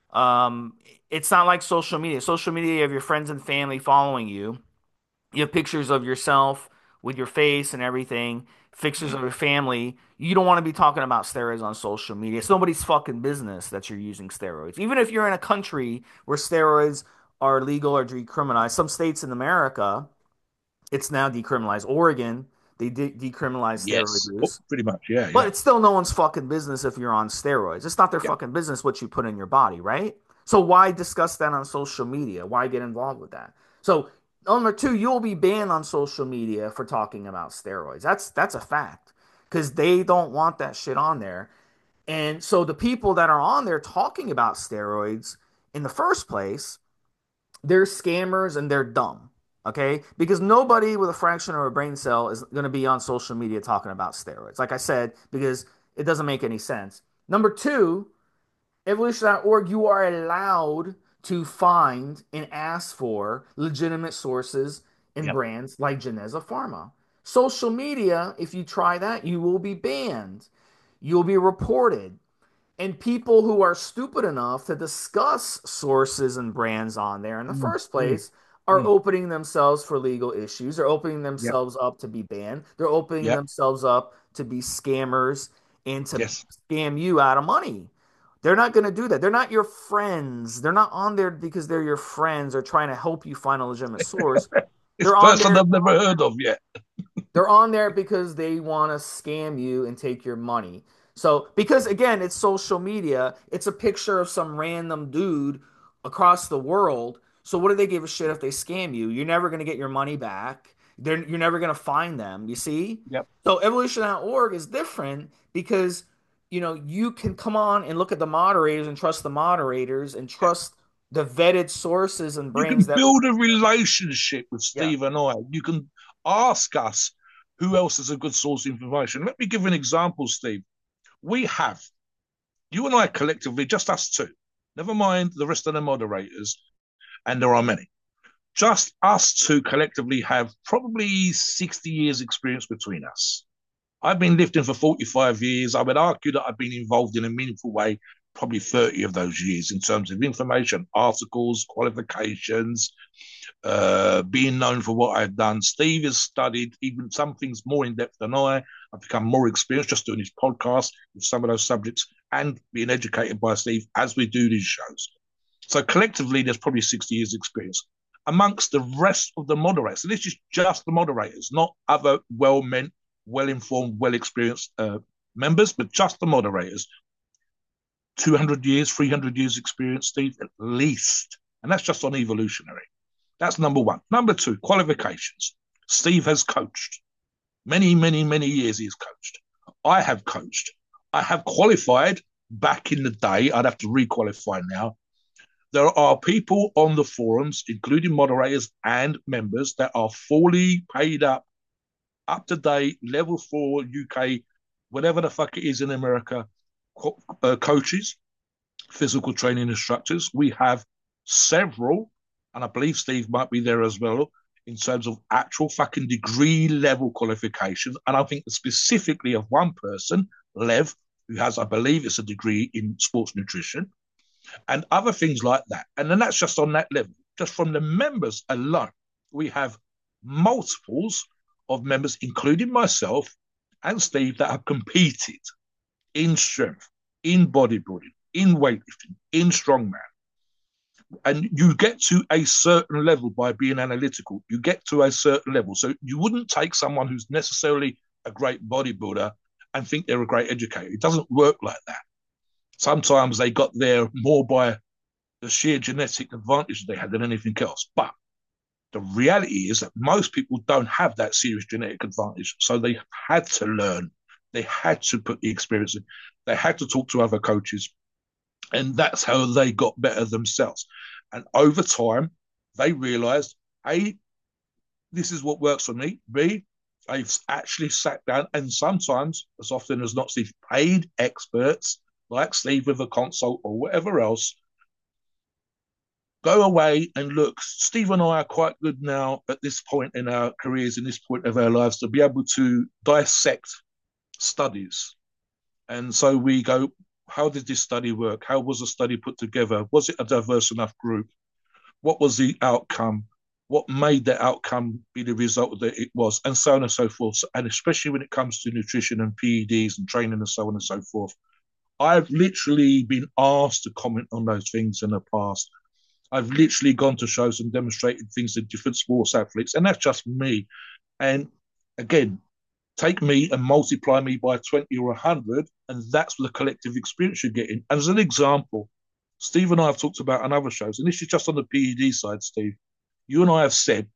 Um, it's not like social media. Social media, you have your friends and family following you. You have pictures of yourself with your face and everything, pictures of your family. You don't want to be talking about steroids on social media. It's nobody's fucking business that you're using steroids. Even if you're in a country where steroids are legal or decriminalized, some states in America, it's now decriminalized. Oregon, they de decriminalize steroid Yes. Oh, use. pretty much. Yeah. But Yeah. it's still no one's fucking business if you're on steroids. It's not their Yeah. fucking business what you put in your body, right? So why discuss that on social media? Why get involved with that? So number two, you'll be banned on social media for talking about steroids. That's that's a fact because they don't want that shit on there. And so the people that are on there talking about steroids in the first place, they're scammers and they're dumb. Okay? Because nobody with a fraction of a brain cell is going to be on social media talking about steroids. Like I said, because it doesn't make any sense. Number two, evolution dot org, you are allowed to find and ask for legitimate sources and Yeah. brands like Geneza Pharma. Social media, if you try that, you will be banned. You'll be reported. And people who are stupid enough to discuss sources and brands on there in the Mm, first mm, place are mm. opening themselves for legal issues. They're opening Yeah. themselves up to be banned. They're opening Yeah. themselves up to be scammers and to Yes. scam you out of money. They're not going to do that. They're not your friends. They're not on there because they're your friends or trying to help you find a legitimate source. It's They're a on person there I've never heard of yet. they're on there because they want to scam you and take your money. So, because again, it's social media, it's a picture of some random dude across the world. So, what do they give a shit if they scam you? You're never going to get your money back. They're, you're never going to find them, you see? Yep. So, evolution dot org is different because, you know, you can come on and look at the moderators and trust the moderators and Yeah. trust the vetted sources and You brands can that, build a relationship with yeah, Steve and I. You can ask us who else is a good source of information. Let me give you an example, Steve. We have, you and I collectively, just us two, never mind the rest of the moderators, and there are many. Just us two collectively have probably sixty years experience between us. I've been lifting for forty-five years. I would argue that I've been involved in a meaningful way, probably thirty of those years in terms of information, articles, qualifications, uh, being known for what I've done. Steve has studied even some things more in depth than I. I've become more experienced just doing his podcast with some of those subjects and being educated by Steve as we do these shows. So collectively, there's probably sixty years experience amongst the rest of the moderators. So this is just the moderators, not other well-meant, well-informed, well-experienced uh, members, but just the moderators. two hundred years, three hundred years experience, Steve, at least. And that's just on evolutionary. That's number one. Number two, qualifications. Steve has coached. Many, many, many years he's coached. I have coached. I have qualified back in the day. I'd have to re-qualify now. There are people on the forums, including moderators and members, that are fully paid up, up to date, level four U K, whatever the fuck it is in America, co- uh, coaches, physical training instructors. We have several, and I believe Steve might be there as well, in terms of actual fucking degree level qualifications. And I think specifically of one person, Lev, who has, I believe it's a degree in sports nutrition, and other things like that. And then that's just on that level. Just from the members alone, we have multiples of members, including myself and Steve, that have competed in strength, in bodybuilding, in weightlifting, in strongman. And you get to a certain level by being analytical. You get to a certain level. So you wouldn't take someone who's necessarily a great bodybuilder and think they're a great educator. It doesn't work like that. Sometimes they got there more by the sheer genetic advantage they had than anything else. But the reality is that most people don't have that serious genetic advantage. So they had to learn. They had to put the experience in. They had to talk to other coaches. And that's how they got better themselves. And over time, they realized, A, this is what works for me. B, I've actually sat down and sometimes, as often as not, Steve, paid experts like Steve with a consult or whatever else, go away and look. Steve and I are quite good now at this point in our careers, in this point of our lives, to be able to dissect studies. And so we go, how did this study work? How was the study put together? Was it a diverse enough group? What was the outcome? What made the outcome be the result that it was? And so on and so forth. And especially when it comes to nutrition and P E Ds and training and so on and so forth. I've literally been asked to comment on those things in the past. I've literally gone to shows and demonstrated things to different sports athletes, and that's just me. And again, take me and multiply me by twenty or one hundred, and that's the collective experience you're getting. And as an example, Steve and I have talked about on other shows, and this is just on the P E D side, Steve. You and I have said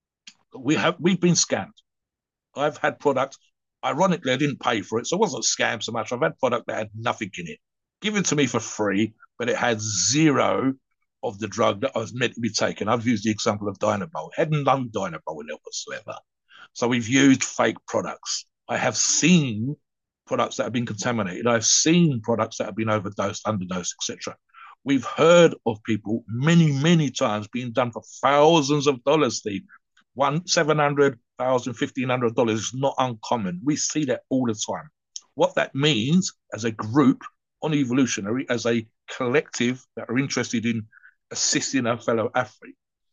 we have we've been scammed. I've had products. Ironically, I didn't pay for it, so it wasn't scam so much. I've had product that had nothing in it, given to me for free, but it had zero of the drug that I was meant to be taking. I've used the example of Dynabol. It had no Dynabol in it whatsoever. So we've used fake products. I have seen products that have been contaminated. I've seen products that have been overdosed, underdosed, et cetera. We've heard of people many, many times being done for thousands of dollars, Steve. One, seven hundred thousand, fifteen hundred dollars is not uncommon. We see that all the time. What that means as a group on Evolutionary, as a collective that are interested in assisting our fellow athlete,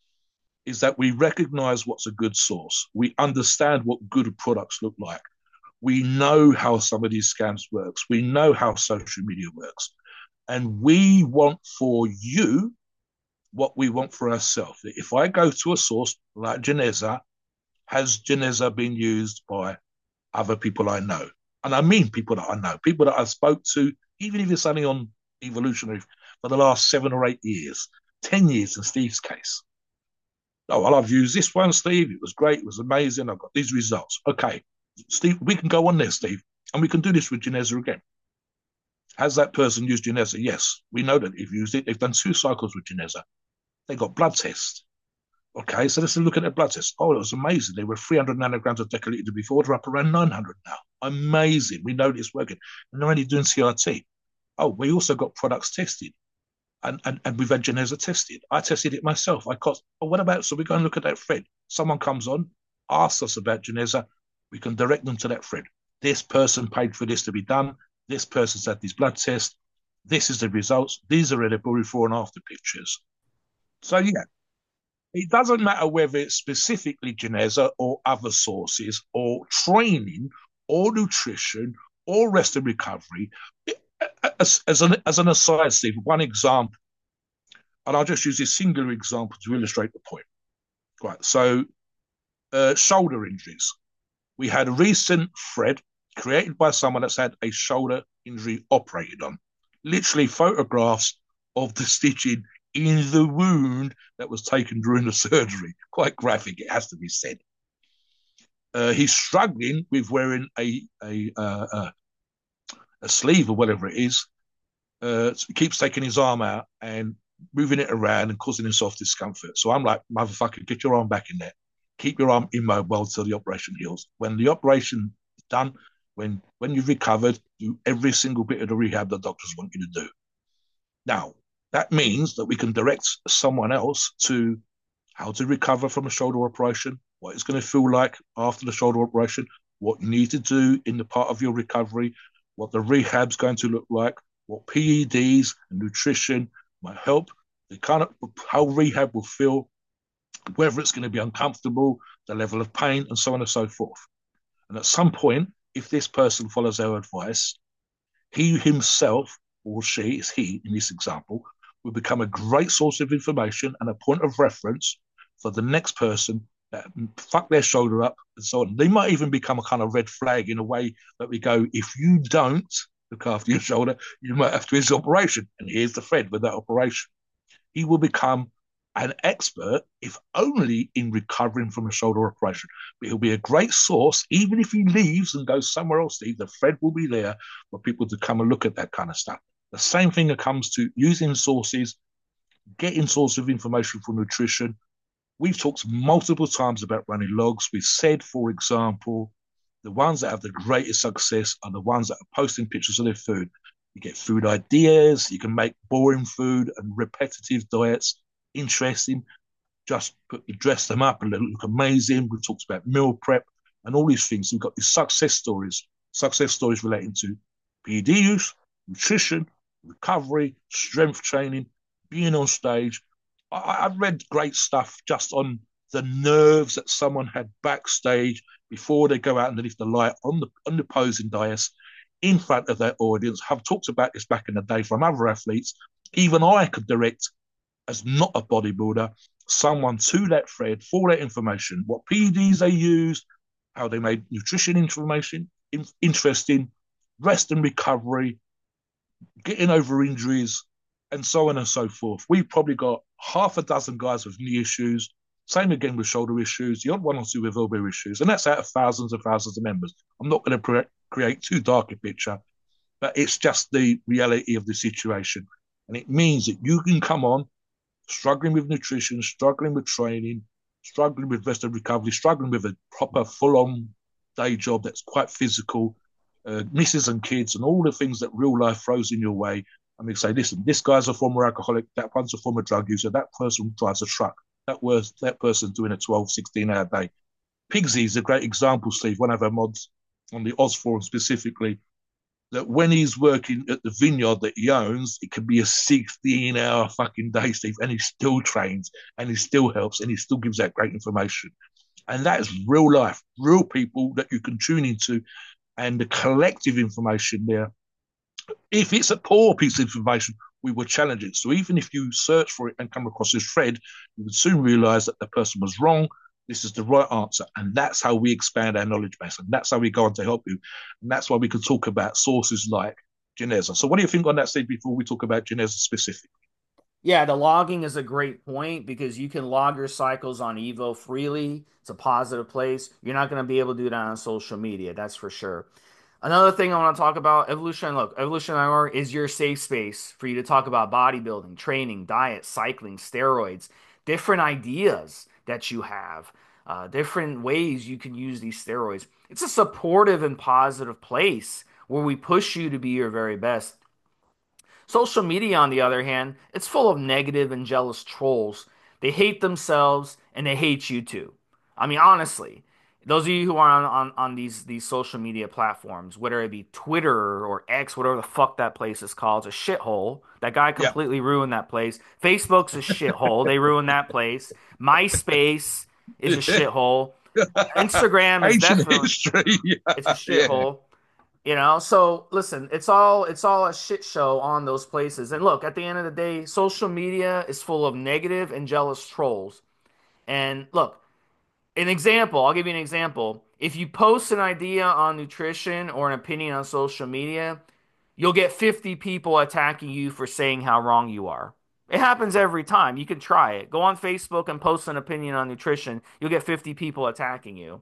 is that we recognize what's a good source. We understand what good products look like. We know how some of these scams works. We know how social media works. And we want for you what we want for ourselves. If I go to a source like Geneza, has Geneza been used by other people I know? And I mean people that I know, people that I spoke to, even if it's only on Evolutionary for the last seven or eight years, ten years in Steve's case. Oh, well, I've used this one, Steve. It was great. It was amazing. I've got these results. Okay, Steve, we can go on there, Steve, and we can do this with Geneza again. Has that person used Geneza? Yes, we know that they've used it. They've done two cycles with Geneza. They got blood tests. Okay, so let's look at their blood tests. Oh, it was amazing. They were three hundred nanograms of deciliter before. They're up around nine hundred now. Amazing. We know it's working. And they're only doing C R T. Oh, we also got products tested. And, and, and we've had Geneza tested. I tested it myself. I got, oh, what about, so we go and look at that thread. Someone comes on, asks us about Geneza. We can direct them to that thread. This person paid for this to be done. This person's had these blood tests. This is the results. These are the before and after pictures. So, yeah, it doesn't matter whether it's specifically Geneza or other sources or training or nutrition or rest and recovery. As, as, an, as an aside, Steve, one example, and I'll just use this singular example to illustrate the point. Right, so uh, shoulder injuries. We had a recent thread created by someone that's had a shoulder injury operated on. literally photographs of the stitching in the wound that was taken during the surgery. Quite graphic, it has to be said. Uh, he's struggling with wearing a a, uh, a a sleeve or whatever it is. Uh, so he keeps taking his arm out and moving it around and causing himself discomfort. So I'm like, motherfucker, get your arm back in there. Keep your arm immobile until the operation heals. When the operation is done, when when you've recovered, do every single bit of the rehab the doctors want you to do. Now, that means that we can direct someone else to how to recover from a shoulder operation, what it's going to feel like after the shoulder operation, what you need to do in the part of your recovery, what the rehab's going to look like, what P E Ds and nutrition might help, the kind of how rehab will feel, whether it's going to be uncomfortable, the level of pain, and so on and so forth. And at some point, if this person follows our advice, he himself, or she, is he in this example, will become a great source of information and a point of reference for the next person that fuck their shoulder up and so on. They might even become a kind of red flag in a way that we go, if you don't look after your shoulder, you might have to do this operation. And here's the thread with that operation. He will become an expert, if only in recovering from a shoulder operation. But he'll be a great source, even if he leaves and goes somewhere else. The thread will be there for people to come and look at that kind of stuff. The same thing that comes to using sources, getting sources of information for nutrition. We've talked multiple times about running logs. We've said, for example, the ones that have the greatest success are the ones that are posting pictures of their food. You get food ideas, you can make boring food and repetitive diets interesting, just put dress them up and they look amazing. We've talked about meal prep and all these things. We've got these success stories, success stories relating to P E D use, nutrition, recovery, strength training, being on stage. I, I've read great stuff just on the nerves that someone had backstage before they go out underneath the light on the on the posing dais in front of their audience. I've talked about this back in the day from other athletes. Even I could direct, as not a bodybuilder, someone to that thread for that information, what P E Ds they used, how they made nutrition information in, interesting, rest and recovery, getting over injuries, and so on and so forth. We've probably got half a dozen guys with knee issues, same again with shoulder issues, the odd one or two with elbow issues, and that's out of thousands and thousands of members. I'm not going to pre- create too dark a picture, but it's just the reality of the situation. And it means that you can come on struggling with nutrition, struggling with training, struggling with rest and recovery, struggling with a proper full-on day job that's quite physical, uh, misses and kids, and all the things that real life throws in your way. I mean, say, listen, this guy's a former alcoholic, that one's a former drug user, that person drives a truck, that was that person's doing a twelve, sixteen hour day. Pigsy is a great example, Steve, one of our mods on the Oz forum specifically, that when he's working at the vineyard that he owns, it can be a sixteen hour fucking day, Steve, and he still trains and he still helps and he still gives out great information. And that is real life, real people that you can tune into, and the collective information there. If it's a poor piece of information, we will challenge it. So even if you search for it and come across this thread, you would soon realize that the person was wrong. This is the right answer. And that's how we expand our knowledge base. And that's how we go on to help you. And that's why we can talk about sources like Geneza. So what do you think on that, Steve, before we talk about Geneza specifically? Yeah, the logging is a great point because you can log your cycles on Evo freely. It's a positive place. You're not going to be able to do that on social media, that's for sure. Another thing I want to talk about, Evolution. Look, Evolution dot org is your safe space for you to talk about bodybuilding, training, diet, cycling, steroids, different ideas that you have, uh, different ways you can use these steroids. It's a supportive and positive place where we push you to be your very best. Social media, on the other hand, it's full of negative and jealous trolls. They hate themselves and they hate you too. I mean, honestly, those of you who are on, on, on these these social media platforms, whether it be Twitter or X, whatever the fuck that place is called, it's a shithole. That guy Yeah. completely ruined that place. Facebook's a shithole. They ruined that place. MySpace is a shithole. Instagram is Ancient definitely history. it's a Yeah. shithole. You know, so listen, it's all it's all a shit show on those places. And look, at the end of the day, social media is full of negative and jealous trolls. And look, an example, I'll give you an example. If you post an idea on nutrition or an opinion on social media, you'll get fifty people attacking you for saying how wrong you are. It happens every time. You can try it. Go on Facebook and post an opinion on nutrition. You'll get fifty people attacking you.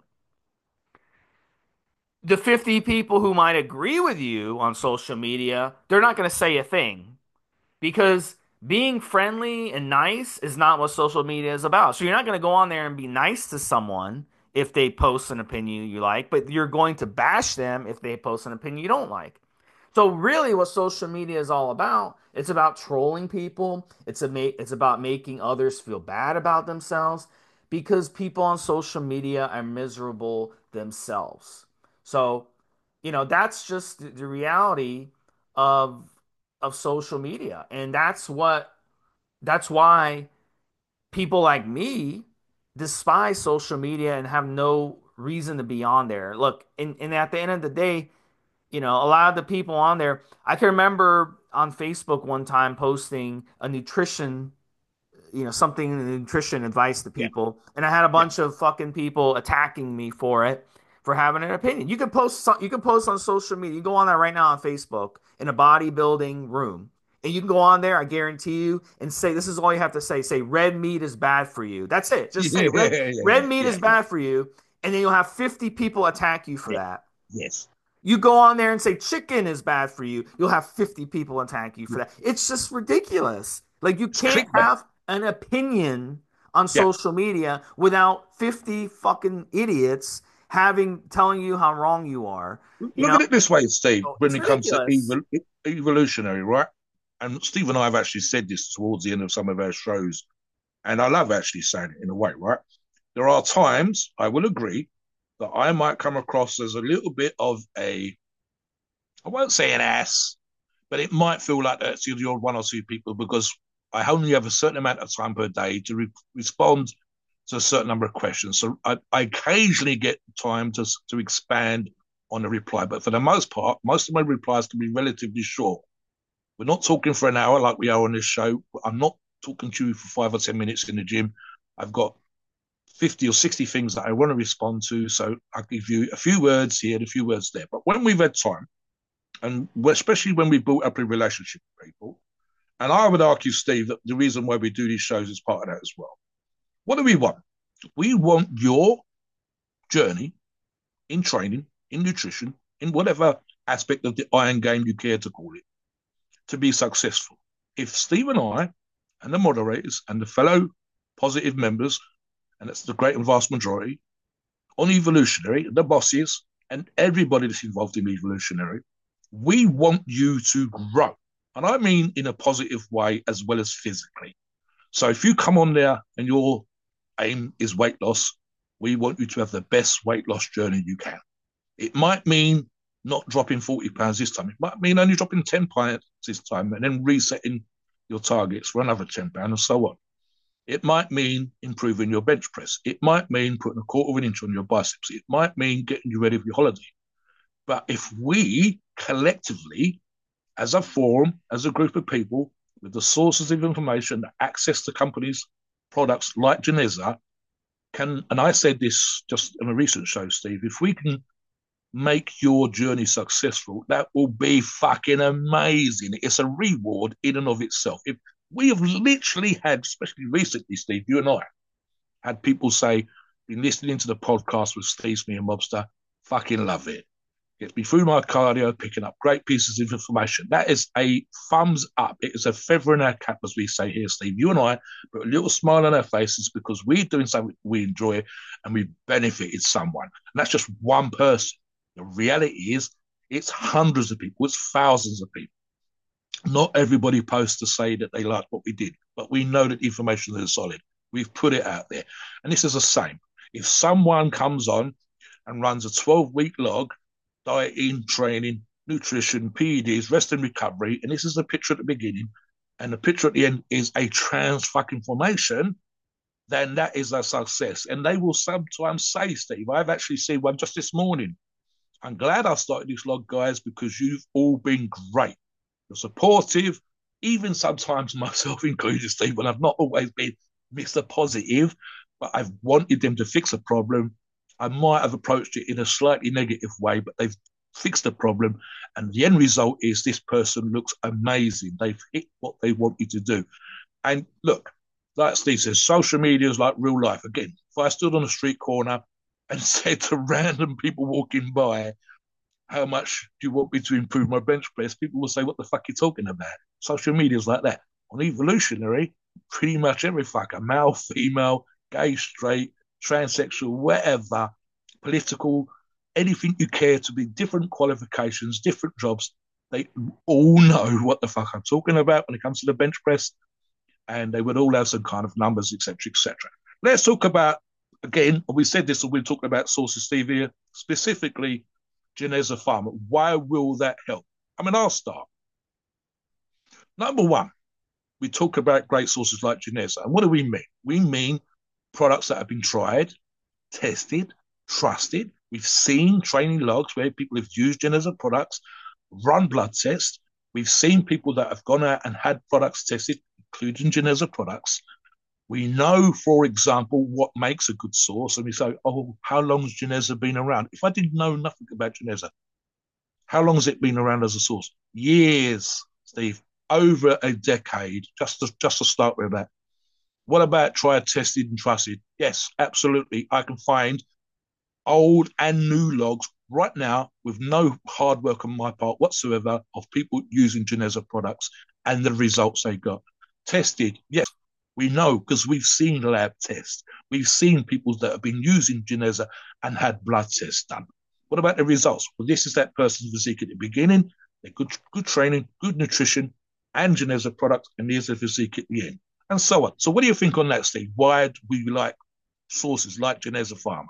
The fifty people who might agree with you on social media, they're not going to say a thing because being friendly and nice is not what social media is about. So you're not going to go on there and be nice to someone if they post an opinion you like, but you're going to bash them if they post an opinion you don't like. So really what social media is all about, it's about trolling people. It's a ma- it's about making others feel bad about themselves because people on social media are miserable themselves. So, you know, that's just the the reality of of social media. And that's what that's why people like me despise social media and have no reason to be on there. Look, and, and at the end of the day, you know, a lot of the people on there, I can remember on Facebook one time posting a nutrition, you know, something in nutrition advice to Yeah, people, and I had a yeah. bunch of fucking people attacking me for it, for having an opinion. You can post, you can post on social media. You can go on that right now on Facebook in a bodybuilding room, and you can go on there. I guarantee you, and say this is all you have to say. Say red meat is bad for you. That's it. Just say Yeah, red yeah, red yeah, meat yeah, is yeah, bad for you, and then you'll have fifty people attack you for yeah. that. Yes. You go on there and say chicken is bad for you, you'll have fifty people attack you for that. It's just ridiculous. Like you It's can't clickbait. have an opinion on Yeah. social media without fifty fucking idiots having telling you how wrong you are. You Look know, at it this way, Steve, so when it's it comes to ridiculous. evol- evolutionary, right? And Steve and I have actually said this towards the end of some of our shows, and I love actually saying it in a way, right? There are times I will agree that I might come across as a little bit of a, I won't say an ass, but it might feel like that's the odd one or two people because I only have a certain amount of time per day to re- respond to a certain number of questions. So I, I occasionally get time to, to expand on the reply, but for the most part, most of my replies can be relatively short. We're not talking for an hour like we are on this show. I'm not talking to you for five or ten minutes in the gym. I've got fifty or sixty things that I want to respond to. So I give you a few words here and a few words there. But when we've had time, and especially when we built up a relationship with people, and I would argue, Steve, that the reason why we do these shows is part of that as well. What do we want? We want your journey in training, in nutrition, in whatever aspect of the iron game you care to call it, to be successful. If Steve and I and the moderators and the fellow positive members, and that's the great and vast majority, on Evolutionary, the bosses, and everybody that's involved in Evolutionary, we want you to grow. And I mean in a positive way as well as physically. So if you come on there and your aim is weight loss, we want you to have the best weight loss journey you can. It might mean not dropping forty pounds this time. It might mean only dropping ten pounds this time and then resetting your targets for another ten pounds and so on. It might mean improving your bench press. It might mean putting a quarter of an inch on your biceps. It might mean getting you ready for your holiday. But if we collectively, as a forum, as a group of people, with the sources of information, the access to companies, products like Geneza, can, and I said this just in a recent show, Steve, if we can make your journey successful, that will be fucking amazing. It's a reward in and of itself. If we have literally had, especially recently, Steve, you and I had people say, been listening to the podcast with Steve, me and Mobster, fucking love it. Gets me through my cardio, picking up great pieces of information. That is a thumbs up. It is a feather in our cap, as we say here, Steve. You and I put a little smile on our faces because we're doing something we enjoy and we've benefited someone. And that's just one person. The reality is, it's hundreds of people, it's thousands of people. Not everybody posts to say that they like what we did, but we know that the information is solid. We've put it out there. And this is the same. If someone comes on and runs a twelve week log, dieting, training, nutrition, P E Ds, rest and recovery, and this is the picture at the beginning, and the picture at the end is a trans fucking formation, then that is a success. And they will sometimes say, Steve, I've actually seen one just this morning. I'm glad I started this log, guys, because you've all been great. You're supportive, even sometimes myself included, Steve, when I've not always been Mister Positive, but I've wanted them to fix a problem. I might have approached it in a slightly negative way, but they've fix the problem, and the end result is this person looks amazing. They've hit what they want you to do. And look, like Steve says, social media is like real life. Again, if I stood on a street corner and said to random people walking by, how much do you want me to improve my bench press? People will say, what the fuck are you talking about? Social media is like that. On Evolutionary, pretty much every fucker, male, female, gay, straight, transsexual, whatever, political, anything you care to be, different qualifications, different jobs, they all know what the fuck I'm talking about when it comes to the bench press, and they would all have some kind of numbers, et cetera, et cetera. Let's talk about, again, we said this when we we're talking about sources, Steve, here, specifically Geneza Pharma. Why will that help? I mean, I'll start. Number one, we talk about great sources like Geneza. And what do we mean? We mean products that have been tried, tested, trusted. We've seen training logs where people have used Geneza products, run blood tests. We've seen people that have gone out and had products tested, including Geneza products. We know, for example, what makes a good source. And we say, oh, how long has Geneza been around? If I didn't know nothing about Geneza, how long has it been around as a source? Years, Steve, over a decade, just to, just to start with that. What about tried, tested, and trusted? Yes, absolutely. I can find old and new logs right now with no hard work on my part whatsoever of people using Geneza products and the results they got. Tested, yes, we know because we've seen lab tests. We've seen people that have been using Geneza and had blood tests done. What about the results? Well, this is that person's physique at the beginning, they're good, good training, good nutrition, and Geneza product, and here's the physique at the end, and so on. So what do you think on that, Steve? Why do we like sources like Geneza Pharma?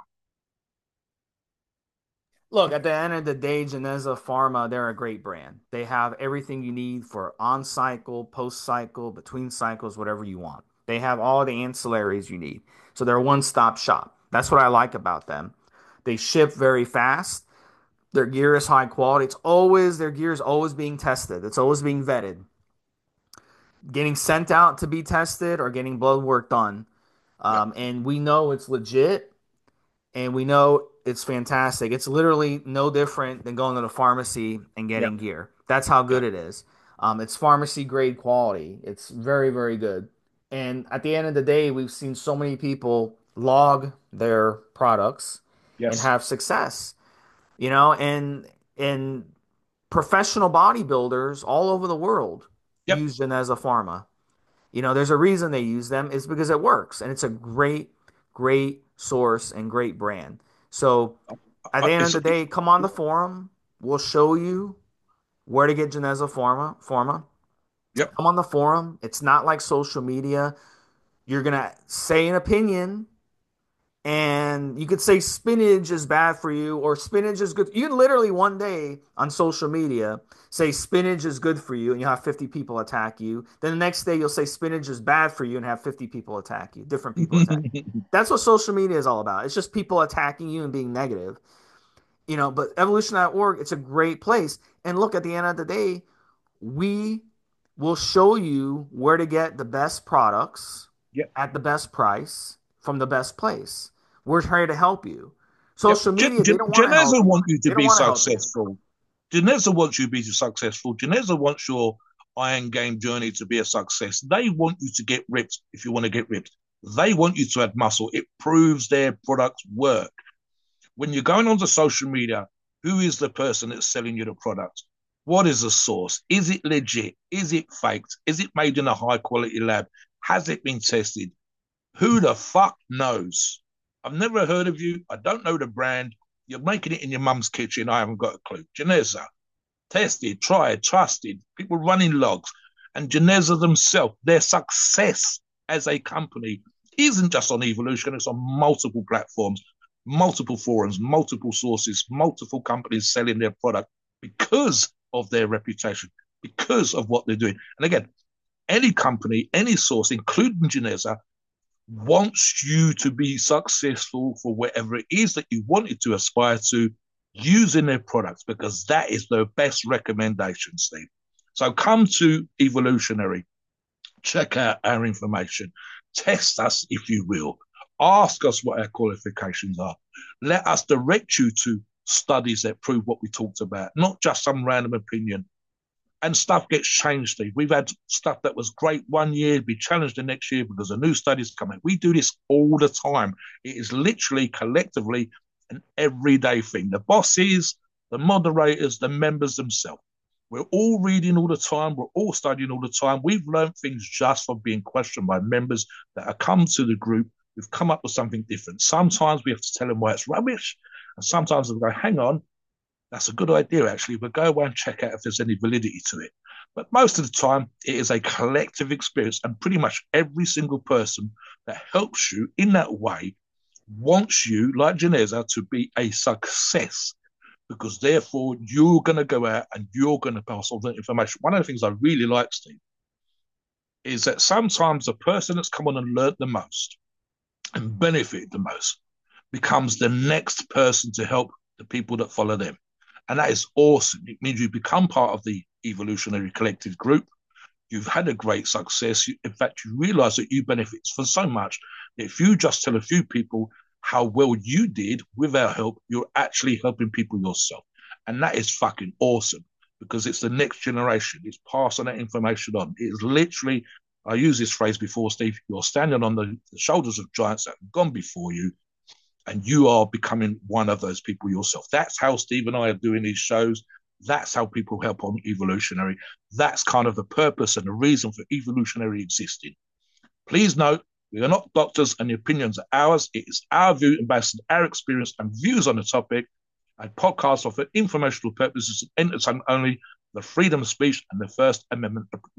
Look, at the end of the day, Geneza Pharma, they're a great brand. They have everything you need for on cycle, post cycle, between cycles, whatever you want. They have all the ancillaries you need. So they're a one-stop shop. That's what I like about them. They ship very fast. Their gear is high quality. It's always, their gear is always being tested. It's always being vetted, getting sent out to be tested or getting blood work done. Yep, Um, and we know it's legit and we know it's fantastic. It's literally no different than going to the pharmacy and yep, getting gear. That's how yep, good it is. Um, it's pharmacy grade quality. It's very, very good. And at the end of the day, we've seen so many people log their products and yes, have success, you know, and and professional bodybuilders all over the world yep. use Geneza Pharma. You know, there's a reason they use them. It's because it works and it's a great, great source and great brand. So at Uh, the end of it's, the it, day, come on the forum. We'll show you where to get Geneza Pharma. Pharma. yep, Come on the forum. It's not like social media. You're gonna say an opinion and you could say spinach is bad for you or spinach is good. You can literally one day on social media say spinach is good for you and you have fifty people attack you. Then the next day you'll say spinach is bad for you and have fifty people attack you, different people attack you. That's what social media is all about. It's just people attacking you and being negative. You know, but evolution dot org, it's a great place. And look, at the end of the day, we will show you where to get the best products yep, at the best price from the best place. We're here to help you. yep. Social Gen- media, they Gen- don't want to help Geneza you. want you to They don't be want to help you. successful. Geneza wants you to be successful. Geneza wants your iron game journey to be a success. They want you to get ripped if you want to get ripped. They want you to add muscle. It proves their products work. When you're going onto social media, who is the person that's selling you the product? What is the source? Is it legit? Is it faked? Is it made in a high quality lab? Has it been tested? Who the fuck knows? I've never heard of you. I don't know the brand. You're making it in your mum's kitchen. I haven't got a clue. Geneza, tested, tried, trusted, people running logs. And Geneza themselves, their success as a company isn't just on Evolution, it's on multiple platforms, multiple forums, multiple sources, multiple companies selling their product because of their reputation, because of what they're doing. And again, any company, any source, including Geneza, wants you to be successful for whatever it is that you wanted to aspire to using their products because that is the best recommendation, Steve. So come to Evolutionary, check out our information, test us if you will, ask us what our qualifications are, let us direct you to studies that prove what we talked about, not just some random opinion. And stuff gets changed, Steve. We've had stuff that was great one year be challenged the next year because a new studies come out. We do this all the time. It is literally collectively an everyday thing. The bosses, the moderators, the members themselves. We're all reading all the time. We're all studying all the time. We've learned things just from being questioned by members that have come to the group. We've come up with something different. Sometimes we have to tell them why it's rubbish. And sometimes we go, hang on, that's a good idea, actually. We'll go away and check out if there's any validity to it. But most of the time, it is a collective experience. And pretty much every single person that helps you in that way wants you, like Geneza, to be a success. Because therefore, you're going to go out and you're going to pass on that information. One of the things I really like, Steve, is that sometimes the person that's come on and learned the most and benefited the most becomes the next person to help the people that follow them. And that is awesome. It means you become part of the evolutionary collective group. You've had a great success. You, in fact, you realize that you benefit from so much that if you just tell a few people how well you did with our help, you're actually helping people yourself. And that is fucking awesome because it's the next generation. It's passing that information on. It is literally, I used this phrase before, Steve, you're standing on the, the shoulders of giants that have gone before you, and you are becoming one of those people yourself. That's how Steve and I are doing these shows. That's how people help on evolutionary. That's kind of the purpose and the reason for evolutionary existing. Please note, we are not doctors and the opinions are ours. It is our view and based on our experience and views on the topic. And podcasts are for informational purposes and entertainment only, the freedom of speech and the First Amendment